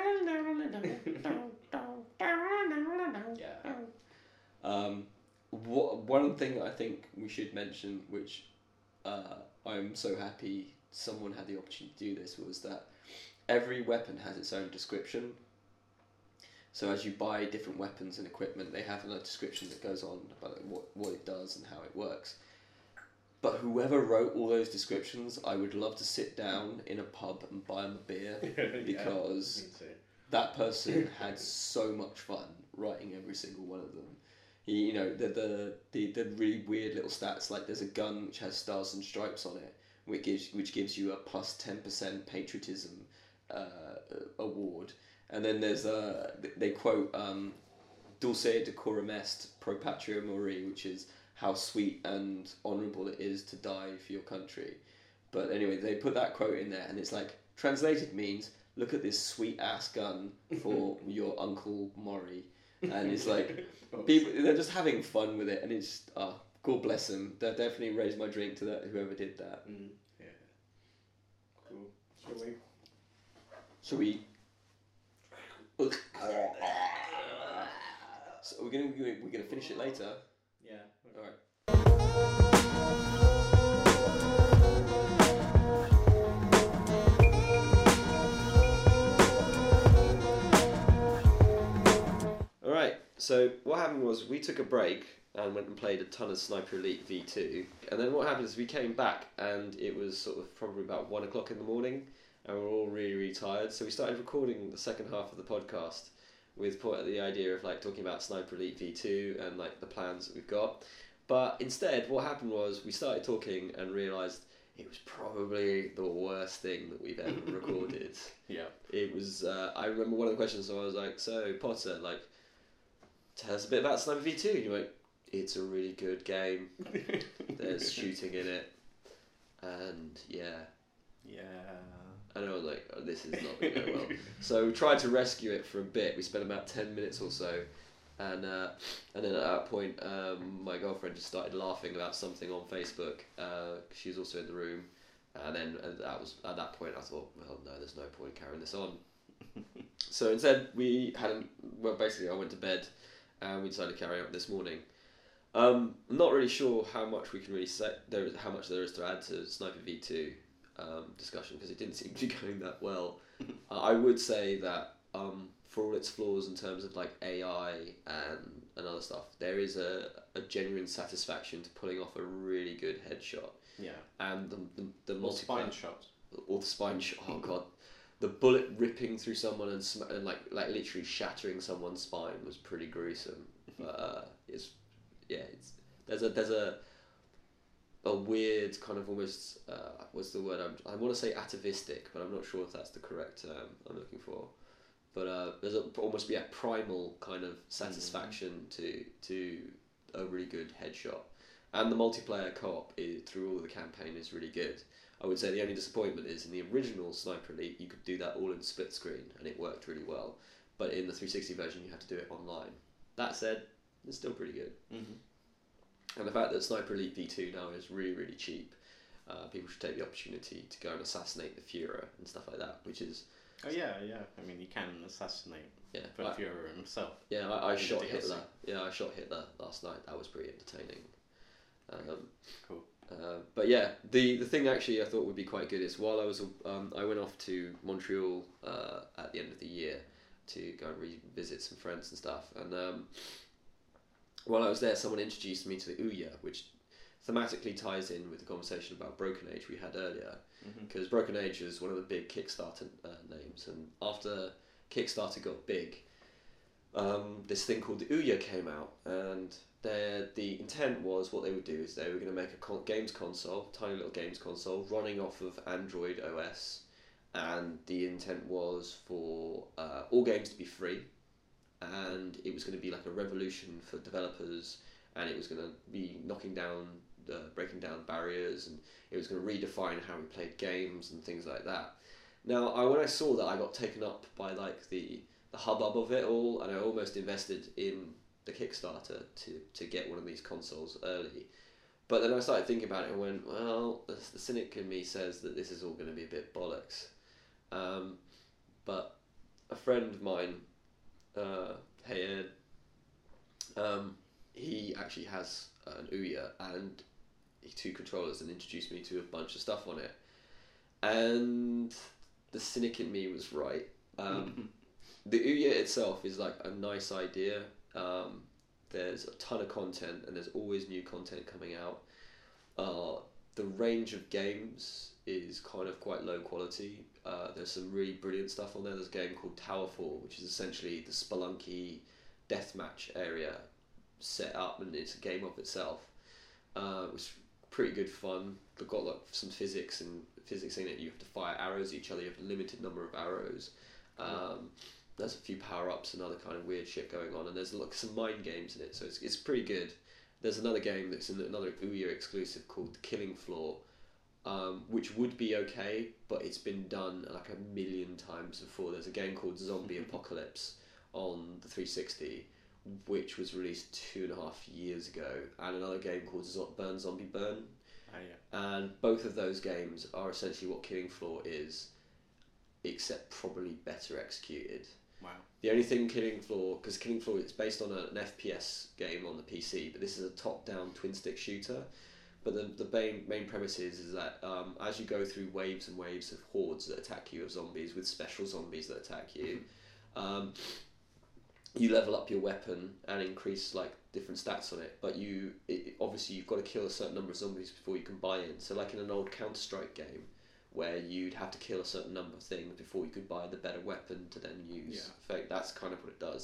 Speaker 2: Yeah.
Speaker 1: Um, what one thing I think we should mention, which uh, I'm so happy someone had the opportunity to do this, was that every weapon has its own description. So as you buy different weapons and equipment, they have a description that goes on about what, what it does and how it works. But whoever wrote all those descriptions, I would love to sit down in a pub and buy them a beer, because
Speaker 2: yeah,
Speaker 1: that person had so much fun writing every single one of them. He, you know, the, the the the really weird little stats, like there's a gun which has stars and stripes on it, which gives which gives you a plus ten percent patriotism uh, award. And then there's a, they quote um, Dulce decorum est pro patria mori, which is how sweet and honourable it is to die for your country. But anyway, they put that quote in there, and it's like, translated means, look at this sweet ass gun for your Uncle Maury. And it's like, people, they're just having fun with it, and it's, ah, oh, God bless them. That definitely raised my drink to that, whoever did that.
Speaker 2: Mm, yeah. Cool. Shall we?
Speaker 1: Shall we? So we're gonna we're gonna finish it later.
Speaker 2: Yeah.
Speaker 1: All right. All right. So what happened was we took a break and went and played a ton of Sniper Elite V two, and then what happened is we came back and it was sort of probably about one o'clock in the morning. And we're all really, really tired, so we started recording the second half of the podcast with the idea of like talking about Sniper Elite V two and like the plans that we've got. But instead, what happened was we started talking and realised it was probably the worst thing that we've ever recorded.
Speaker 2: Yeah.
Speaker 1: It was. Uh, I remember one of the questions. So I was like, "So Potter, like, tell us a bit about Sniper V two." And you're like, "It's a really good game. There's shooting in it, and yeah,
Speaker 2: yeah."
Speaker 1: And I was like, oh, this is not going to go well. So we tried to rescue it for a bit. We spent about ten minutes or so. And uh, and then at that point, um, my girlfriend just started laughing about something on Facebook. Uh, she was also in the room. And then and that was at that point, I thought, well, no, there's no point carrying this on. So instead, we had, a, well, basically, I went to bed and we decided to carry on this morning. Um, I'm not really sure how much we can really say, there is, how much there is to add to Sniper V two. Um, discussion, because it didn't seem to be going that well. uh, I would say that um, for all its flaws in terms of like A I and, and other stuff, there is a, a genuine satisfaction to pulling off a really good headshot.
Speaker 2: Yeah.
Speaker 1: And the the, the
Speaker 2: or spine shot.
Speaker 1: Or the spine shot. Oh god, the bullet ripping through someone and, sm- and like like literally shattering someone's spine was pretty gruesome. But uh, it's yeah, it's there's a there's a a weird kind of almost uh, what's the word I'm, I want to say atavistic, but I'm not sure if that's the correct term I'm looking for. But uh, there's a, almost yeah primal kind of satisfaction mm. to to a really good headshot, and the multiplayer co-op is, through all the campaign is really good. I would say the only disappointment is in the original Sniper Elite you could do that all in split screen and it worked really well, but in the three sixty version you had to do it online. That said, it's still pretty good.
Speaker 2: Mm-hmm.
Speaker 1: And the fact that Sniper Elite V two now is really, really cheap, uh, people should take the opportunity to go and assassinate the Führer and stuff like that, which is
Speaker 2: Oh yeah, yeah. I mean, he can assassinate
Speaker 1: Yeah,
Speaker 2: the
Speaker 1: I-
Speaker 2: Führer himself.
Speaker 1: Yeah, I, I
Speaker 2: In the
Speaker 1: shot
Speaker 2: D L C.
Speaker 1: Hitler. Yeah, I shot Hitler last night. That was pretty entertaining. Um,
Speaker 2: Cool.
Speaker 1: uh, but yeah, the the thing actually I thought would be quite good is while I was um, I went off to Montreal uh, at the end of the year to go and revisit some friends and stuff, and um, while I was there, someone introduced me to the Ouya, which thematically ties in with the conversation about Broken Age we had earlier, because
Speaker 2: Mm-hmm.
Speaker 1: Broken Age was one of the big Kickstarter uh, names, and after Kickstarter got big, um, this thing called the Ouya came out, and their the intent was what they would do is they were going to make a con- games console, tiny little games console, running off of Android O S, and the intent was for uh, all games to be free, and it was going to be like a revolution for developers, and it was going to be knocking down, uh, breaking down barriers, and it was going to redefine how we played games and things like that. Now, I, when I saw that, I got taken up by like the, the hubbub of it all, and I almost invested in the Kickstarter to, to get one of these consoles early. But then I started thinking about it and went, well, the, the cynic in me says that this is all going to be a bit bollocks. Um, but a friend of mine, uh, hey Ed, um, he actually has an Ouya and two controllers and introduced me to a bunch of stuff on it. And the cynic in me was right. Um, the Ouya itself is like a nice idea. Um, there's a ton of content and there's always new content coming out. Uh, the range of games is kind of quite low quality. Uh, there's some really brilliant stuff on there. There's a game called Towerfall, which is essentially the Spelunky deathmatch area set up, and it's a game of itself. Uh, it was pretty good fun. They've got like some physics and physics in it. You have to fire arrows at each other. You have a limited number of arrows. Um, there's a few power-ups and other kind of weird shit going on, and there's like some mind games in it, so it's it's pretty good. There's another game that's in another Ouya exclusive called The Killing Floor, um, which would be okay, but it's been done like a million times before. There's a game called Zombie Apocalypse on the three sixty, which was released two and a half years ago, and another game called Zo- Burn Zombie Burn.
Speaker 2: Oh, yeah.
Speaker 1: And both of those games are essentially what Killing Floor is, except probably better executed.
Speaker 2: Wow.
Speaker 1: The only thing Killing Floor, because Killing Floor is based on an F P S game on the P C, but this is a top-down twin-stick shooter. But the the main main premise is, is that um, as you go through waves and waves of hordes that attack you of zombies with special zombies that attack you, um, you level up your weapon and increase like different stats on it. But you it, obviously you've got to kill a certain number of zombies before you can buy in. So like in an old Counter-Strike game, where you'd have to kill a certain number of things before you could buy the better weapon to then use.
Speaker 2: Yeah.
Speaker 1: So that's kind of what it does.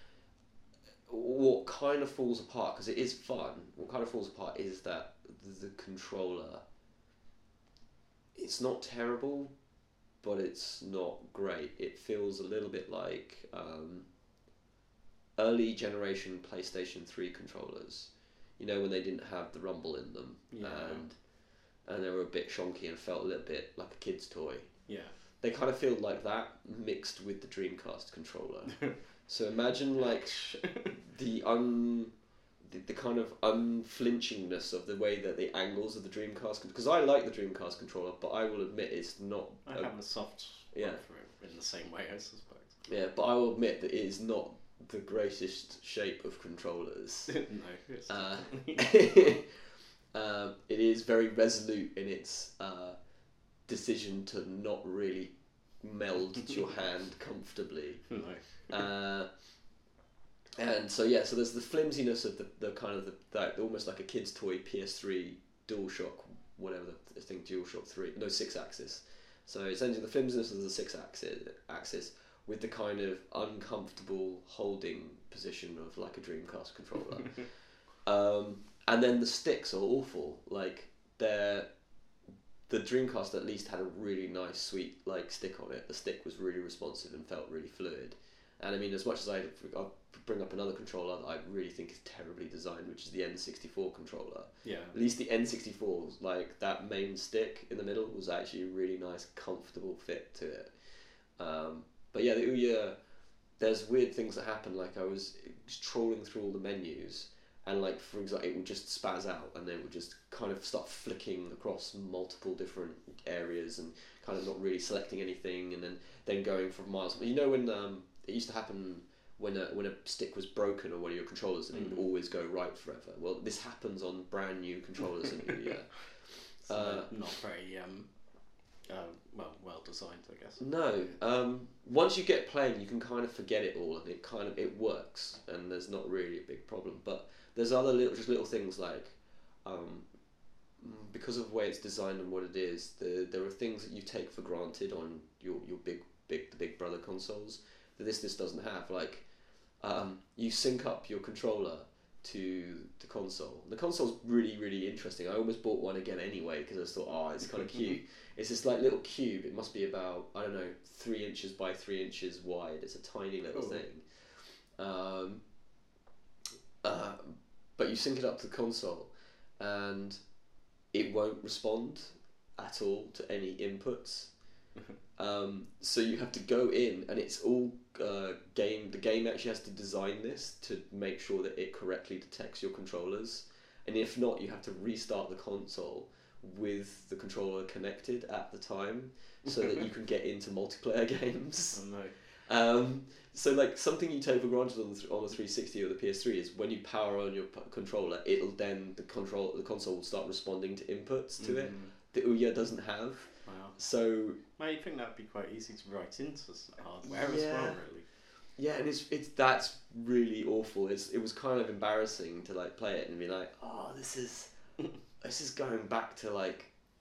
Speaker 1: What kind of falls apart, because it is fun, what kind of falls apart is that the controller, it's not terrible, but it's not great. It feels a little bit like um, early generation PlayStation three controllers. You know, when they didn't have the rumble in them,
Speaker 2: Yeah.
Speaker 1: and and they were a bit shonky and felt a little bit like a kid's toy.
Speaker 2: Yeah.
Speaker 1: They kind of feel like that mixed with the Dreamcast controller. So imagine like the un, the, the kind of unflinchingness of the way that the angles of the Dreamcast, because I like the Dreamcast controller, but I will admit it's not.
Speaker 2: I
Speaker 1: a-
Speaker 2: have a soft
Speaker 1: yeah.
Speaker 2: spot for it in the same way, I suspect.
Speaker 1: Yeah, but I will admit that it is not the greatest shape of controllers.
Speaker 2: No, it's
Speaker 1: Uh,
Speaker 2: definitely-
Speaker 1: um, it is very resolute in its uh, decision to not really meld to your hand comfortably.
Speaker 2: no.
Speaker 1: Uh, and so yeah, so there's the flimsiness of the, the kind of the that almost like a kid's toy P S three DualShock, whatever the thing, DualShock three, no six axis. So essentially the flimsiness of the six axis axis with the kind of uncomfortable holding position of like a Dreamcast controller. um, and then the sticks are awful. Like they're the Dreamcast at least had a really nice, sweet like stick on it. The stick was really responsive and felt really fluid. And I mean, as much as I I'll bring up another controller that I really think is terribly designed, which is the N sixty-four controller.
Speaker 2: Yeah.
Speaker 1: At least the N sixty-four, like that main stick in the middle, was actually a really nice, comfortable fit to it. Um, but yeah, the Ouya, there's weird things that happen. Like I was trawling through all the menus, and like for example, it would just spaz out, and then it would just kind of start flicking across multiple different areas, and kind of not really selecting anything, and then then going for miles. You know when um, it used to happen when a when a stick was broken on one of your controllers, and mm. it would always go right forever. Well, this happens on brand new controllers in Ouya.
Speaker 2: So
Speaker 1: uh,
Speaker 2: not very um, uh, well well designed, I guess.
Speaker 1: No. Um, once you get playing, you can kind of forget it all, and it kind of it works, and there's not really a big problem. But there's other little just little things like, um, because of the way it's designed and what it is, the, there are things that you take for granted on your, your big big the Big Brother consoles that this this doesn't have. Like, um, you sync up your controller to the console. The console's really, really interesting. I almost bought one again anyway because I just thought, oh, it's kind of cute. It's this like little cube. It must be about, I don't know, three inches by three inches wide. It's a tiny little
Speaker 2: cool.
Speaker 1: thing. Um, uh, but you sync it up to the console, and it won't respond at all to any inputs. Um, so you have to go in, and it's all uh, game. The game actually has to design this to make sure that it correctly detects your controllers, and if not, you have to restart the console with the controller connected at the time, so that you can get into multiplayer games.
Speaker 2: Oh, no.
Speaker 1: Um, so like something you take for granted on the th- on the three sixty or the P S three is when you power on your p- controller, it'll then the control the console will start responding to inputs to mm. it. The Ouya doesn't have.
Speaker 2: Wow.
Speaker 1: So
Speaker 2: I think that'd be quite easy to write into hardware
Speaker 1: yeah.
Speaker 2: as well, really.
Speaker 1: Yeah, and it's it's that's really awful. It's it was kind of embarrassing to like play it and be like, oh, this is this is going back to like,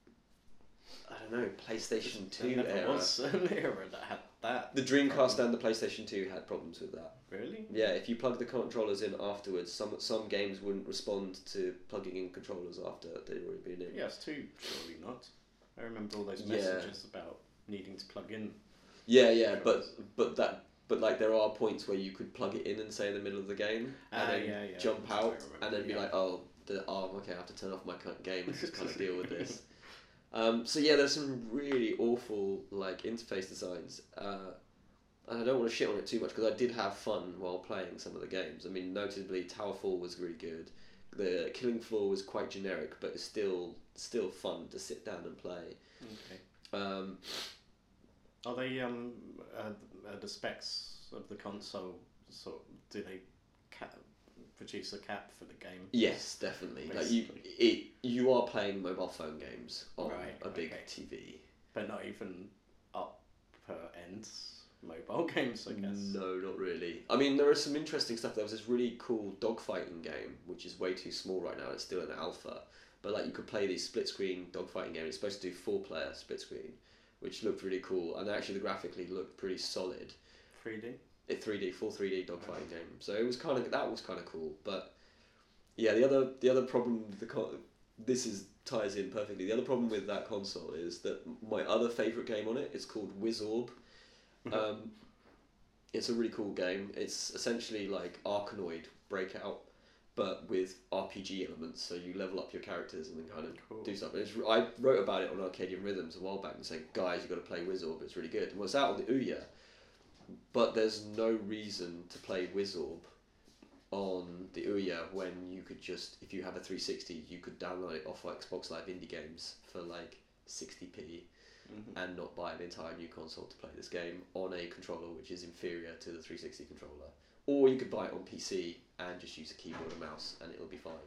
Speaker 1: I don't know, PlayStation two
Speaker 2: there
Speaker 1: era.
Speaker 2: Was an era that had that.
Speaker 1: The Dreamcast and the PlayStation two had problems with that.
Speaker 2: Really?
Speaker 1: Yeah, if you plug the controllers in afterwards, some some games wouldn't respond to plugging in controllers after they'd already been in.
Speaker 2: P S two, surely not. I remember all those
Speaker 1: Yeah.
Speaker 2: messages about needing to plug in.
Speaker 1: Yeah, yeah, but but that but like there are points where you could plug it in and say in the middle of the game and
Speaker 2: Ah,
Speaker 1: then
Speaker 2: yeah, yeah.
Speaker 1: jump
Speaker 2: That's
Speaker 1: out
Speaker 2: what I remember,
Speaker 1: and then be
Speaker 2: yeah.
Speaker 1: like, oh, the, oh, okay, I have to turn off my current game and just kind of deal with this. Um, so yeah, there's some really awful like interface designs, uh, and I don't want to shit on it too much because I did have fun while playing some of the games. I mean, notably Towerfall was really good. The Killing Floor was quite generic, but it's still still fun to sit down and play.
Speaker 2: Okay.
Speaker 1: Um,
Speaker 2: Are they um uh, uh, the specs of the console? Sort do they ca- produce a cap for the game?
Speaker 1: yes, definitely. Like you,
Speaker 2: Basically.
Speaker 1: it you are playing mobile phone games on
Speaker 2: Right,
Speaker 1: a big
Speaker 2: okay.
Speaker 1: T V.
Speaker 2: But not even up per end mobile games, I guess.
Speaker 1: No, not really. I mean, there is some interesting stuff. There was this really cool dogfighting game, which is way too small right now. It's still in alpha. But like you could play these split screen dogfighting games. It's supposed to do four player split screen, which looked really cool. And actually, the graphically looked pretty solid.
Speaker 2: three D?
Speaker 1: It three D, full three D dogfighting game. So it was kind of that was kind of cool. But yeah, the other the other problem with the con- this is ties in perfectly. The other problem with that console is that my other favourite game on it is called Wizorb. Um, it's a really cool game. It's essentially like Arkanoid Breakout, but with R P G elements. So you level up your characters and then kind of
Speaker 2: Cool.
Speaker 1: do stuff. And it's, I wrote about it on Arcadian Rhythms a while back and saying, guys, you've got to play Wizorb. It's really good. And well, it's out on the Ouya, but there's no reason to play Wizorb on the Ouya when you could just, if you have a three sixty, you could download it off Xbox Live Indie Games for like sixty p.
Speaker 2: Mm-hmm.
Speaker 1: And not buy an entire new console to play this game on a controller which is inferior to the three sixty controller. Or you could buy it on P C and just use a keyboard and mouse and it'll be fine.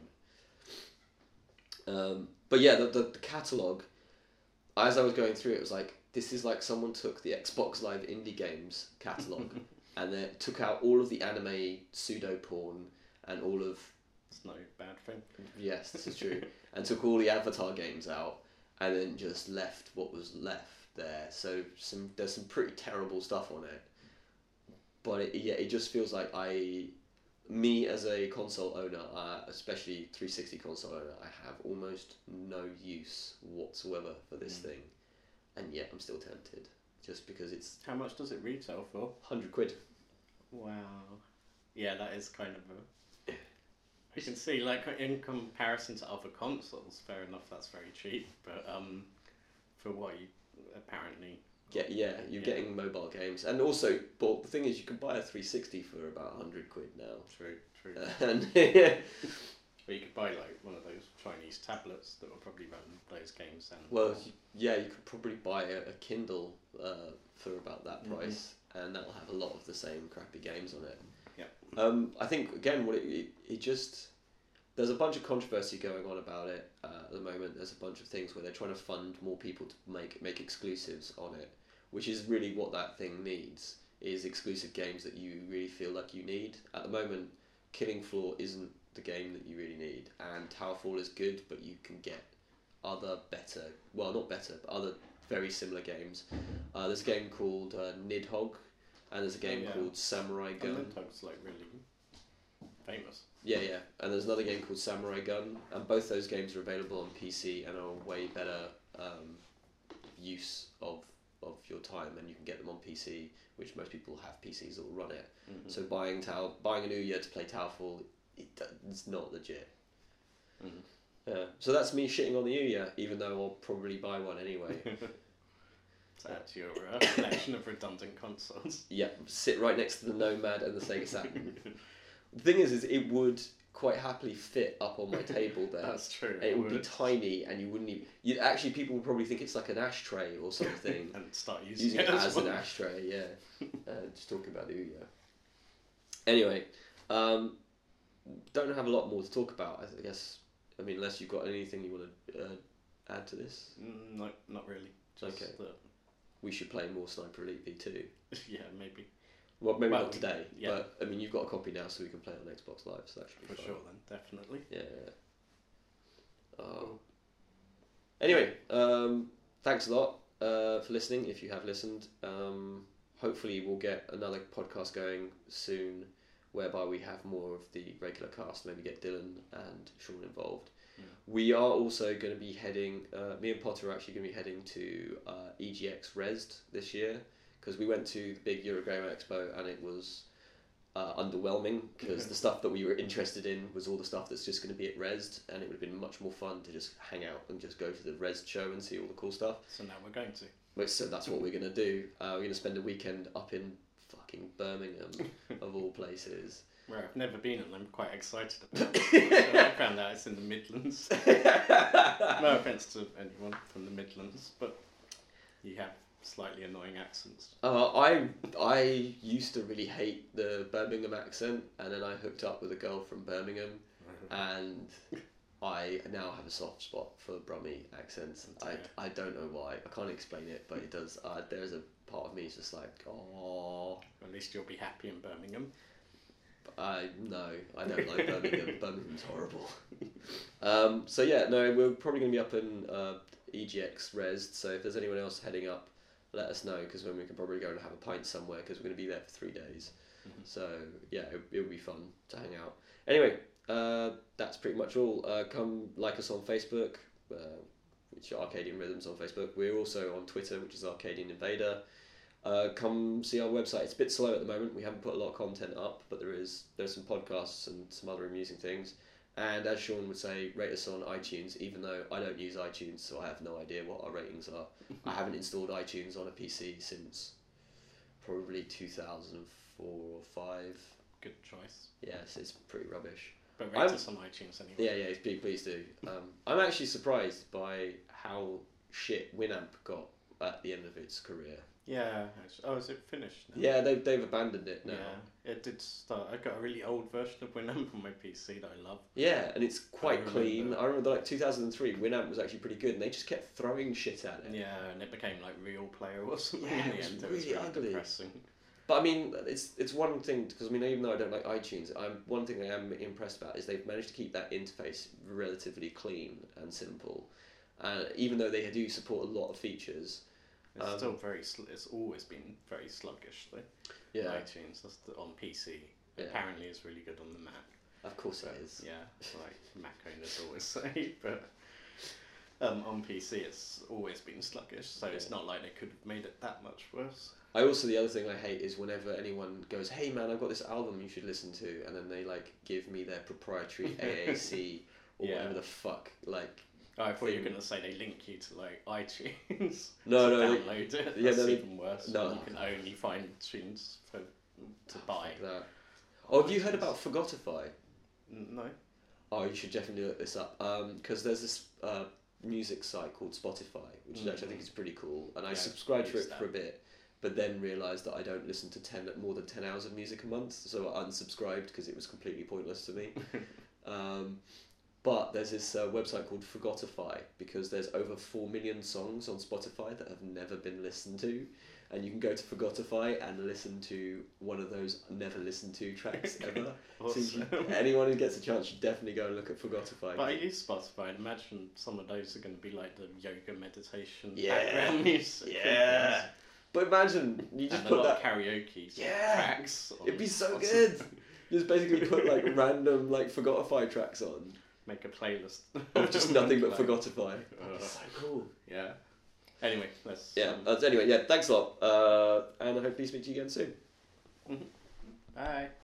Speaker 1: Um, but yeah, the, the, the catalogue, as I was going through it, it was like, this is like someone took the Xbox Live Indie Games catalogue and then took out all of the anime pseudo-porn and all of...
Speaker 2: It's no bad thing.
Speaker 1: Yes, this is true. And took all the Avatar games out and then just left what was left there. So some there's some pretty terrible stuff on it. But it, yeah, it just feels like I, me as a console owner, uh, especially three sixty console owner, I have almost no use whatsoever for this mm. thing. And yet I'm still tempted. Just because it's...
Speaker 2: How much does it retail for?
Speaker 1: one hundred quid.
Speaker 2: Wow. Yeah, that is kind of a... I can see, like, in comparison to other consoles, fair enough, that's very cheap, but um, for what you apparently
Speaker 1: get yeah, you're
Speaker 2: Yeah.
Speaker 1: getting mobile games, and also, but the thing is, you can buy a three sixty for about a hundred quid now.
Speaker 2: True, true.
Speaker 1: And
Speaker 2: But you could buy like one of those Chinese tablets that will probably run those games. And
Speaker 1: well, yeah, you could probably buy a, a Kindle uh, for about that price, mm-hmm. and that'll have a lot of the same crappy games on it.
Speaker 2: Yeah.
Speaker 1: Um, I think again, what it, it it just there's a bunch of controversy going on about it uh, at the moment. There's a bunch of things where they're trying to fund more people to make make exclusives on it, which is really what that thing needs, is exclusive games that you really feel like you need. At the moment, Killing Floor isn't the game that you really need, and Towerfall is good, but you can get other better, well not better, but other very similar games. Uh, there's a game called uh, Nidhogg, and there's a game
Speaker 2: oh, yeah.
Speaker 1: called Samurai Gun.
Speaker 2: And Nidhogg's like really famous.
Speaker 1: Yeah, yeah, and there's another game called Samurai Gun, and both those games are available on P C and are way better um, use of of your time, and you can get them on P C, which most people have P Cs that will run it. Mm-hmm. So buying Tau buying an Ouya to play Towerfall, it, it's not legit. Mm-hmm. Yeah, so that's me shitting on the Ouya, even though I'll probably buy one anyway.
Speaker 2: Add to your uh, collection of redundant consoles.
Speaker 1: Yeah, sit right next to the Nomad and the Sega Saturn. The thing is, is it would quite happily fit up on my table there.
Speaker 2: That's true.
Speaker 1: It, it would, would be tiny, and you wouldn't even. You actually, people would probably think it's like an ashtray or something.
Speaker 2: And start using,
Speaker 1: using
Speaker 2: it
Speaker 1: it
Speaker 2: as,
Speaker 1: as
Speaker 2: well.
Speaker 1: an ashtray. Yeah. uh, just talking about the Ouya. Anyway, um, don't have a lot more to talk about. I guess. I mean, unless you've got anything you want to uh, add to this.
Speaker 2: Mm, no, not really. Just
Speaker 1: okay.
Speaker 2: That...
Speaker 1: We should play more Sniper Elite V two.
Speaker 2: Yeah, maybe.
Speaker 1: Well, maybe
Speaker 2: well,
Speaker 1: not today,
Speaker 2: yeah.
Speaker 1: but I mean, you've got a copy now, so we can play it on Xbox Live, so that should be
Speaker 2: For
Speaker 1: fun.
Speaker 2: sure, then, definitely.
Speaker 1: Yeah. Oh. Anyway, um, thanks a lot uh, for listening, if you have listened. Um, hopefully we'll get another podcast going soon, whereby we have more of the regular cast, maybe get Dylan and Sean involved. Mm. We are also going to be heading, uh, me and Potter are actually going to be heading to uh, E G X Rezzed this year, because we went to the big Eurogamer Expo and it was uh, underwhelming, because the stuff that we were interested in was all the stuff that's just going to be at Rezzed, and it would have been much more fun to just hang out and just go to the Rezzed show and see all the cool stuff.
Speaker 2: So now we're going to.
Speaker 1: But, so that's what we're going to do. Uh, we're going to spend a weekend up in fucking Birmingham, of all places.
Speaker 2: Where I've never been and I'm quite excited about it. So I found out it's in the Midlands. No offence to anyone from the Midlands, but you have slightly annoying accents.
Speaker 1: Uh, I I used to really hate the Birmingham accent, and then I hooked up with a girl from Birmingham, and I now have a soft spot for Brummie accents. I, I don't know why. I can't explain it, but it does. Uh, there's a part of me is just like, oh.
Speaker 2: At least you'll be happy in Birmingham.
Speaker 1: I no, I don't like Birmingham. Birmingham's horrible. Um, so yeah, no, we're probably going to be up in uh, E G X Rezzed. So if there's anyone else heading up, let us know, because then we can probably go and have a pint somewhere, because we're going to be there for three days. Mm-hmm. So yeah, it, it'll be fun to hang out. Anyway, uh, that's pretty much all. Uh, come like us on Facebook, uh, which is Arcadian Rhythms on Facebook. We're also on Twitter, which is Arcadian Invader. Uh, come see our website. It's a bit slow at the moment. We haven't put a lot of content up, but there is there's some podcasts and some other amusing things. And as Sean would say, rate us on iTunes, even though I don't use iTunes, so I have no idea what our ratings are. I haven't installed iTunes on a P C since probably two thousand four or five.
Speaker 2: Good choice.
Speaker 1: Yes, it's pretty rubbish.
Speaker 2: But rate
Speaker 1: I'm,
Speaker 2: us on iTunes anyway.
Speaker 1: Yeah, yeah, please, please do. Um, I'm actually surprised by how shit Winamp got at the end of its career.
Speaker 2: Yeah. Oh, is it finished now?
Speaker 1: Yeah, they've, they've abandoned it now.
Speaker 2: Yeah, it did start. I got a really old version of Winamp on my P C that I love.
Speaker 1: Yeah, and it's quite
Speaker 2: I
Speaker 1: clean.
Speaker 2: remember.
Speaker 1: I remember like two thousand three, Winamp was actually pretty good, and they just kept throwing shit at it.
Speaker 2: Yeah, and it became like Real Player or something
Speaker 1: Yeah,
Speaker 2: in
Speaker 1: it
Speaker 2: the
Speaker 1: was
Speaker 2: end.
Speaker 1: really
Speaker 2: it was really
Speaker 1: ugly.
Speaker 2: depressing.
Speaker 1: But I mean, it's it's one thing, because I mean, even though I don't like iTunes, I'm one thing I am impressed about is they've managed to keep that interface relatively clean and simple, uh, even though they do support a lot of features.
Speaker 2: It's
Speaker 1: Um,
Speaker 2: still very. Sl- it's always been very sluggish though.
Speaker 1: Yeah,
Speaker 2: iTunes that's the, on P C.
Speaker 1: Yeah.
Speaker 2: Apparently, it's really good on the Mac.
Speaker 1: of course
Speaker 2: But,
Speaker 1: it is.
Speaker 2: Yeah, like Mac owners always say, but um, on P C it's always been sluggish. So
Speaker 1: Yeah.
Speaker 2: it's not like they could have made it that much worse.
Speaker 1: I also, the other thing I hate is whenever anyone goes, "Hey man, I've got this album you should listen to," and then they like give me their proprietary A A C or
Speaker 2: Yeah.
Speaker 1: whatever the fuck like
Speaker 2: Oh, I thought you were
Speaker 1: thing.
Speaker 2: going to say they link you to like iTunes.
Speaker 1: No,
Speaker 2: to
Speaker 1: no, they-
Speaker 2: download it.
Speaker 1: yeah,
Speaker 2: That's
Speaker 1: no, they-
Speaker 2: even worse.
Speaker 1: no.
Speaker 2: You can only find tunes for to buy.
Speaker 1: Like that. Oh, have you heard about Forgotify?
Speaker 2: N- No.
Speaker 1: Oh, you should definitely look this up. Because there's this uh, music site called Spotify, which is actually I think is pretty cool, and I
Speaker 2: Yeah,
Speaker 1: subscribed
Speaker 2: I've
Speaker 1: for it
Speaker 2: used
Speaker 1: for a
Speaker 2: that.
Speaker 1: bit, but then realised that I don't listen to ten more than ten hours of music a month, so I unsubscribed because it was completely pointless to me. um, but there's this uh, website called Forgotify because there's over four million songs on Spotify that have never been listened to. And you can go to Forgotify and listen to one of those never listened to tracks ever. So you should-
Speaker 2: Awesome.
Speaker 1: anyone who gets a chance should definitely go and look at Forgotify.
Speaker 2: But I use Spotify and imagine some of those are going to be like the yoga meditation
Speaker 1: Yeah.
Speaker 2: background music.
Speaker 1: Yeah. But imagine you just
Speaker 2: And a
Speaker 1: put
Speaker 2: lot
Speaker 1: that.
Speaker 2: of karaoke
Speaker 1: Yeah.
Speaker 2: tracks. on
Speaker 1: It'd be so
Speaker 2: Spotify.
Speaker 1: good. You just basically put like random like Forgotify tracks on
Speaker 2: Make a playlist.
Speaker 1: of just nothing but
Speaker 2: Like,
Speaker 1: Forgotify.
Speaker 2: uh,
Speaker 1: It's so cool.
Speaker 2: Yeah. Anyway, let's.
Speaker 1: Yeah.
Speaker 2: um,
Speaker 1: Uh, anyway, yeah. Thanks a lot, uh, and I hopefully speak to you again soon.
Speaker 2: Bye.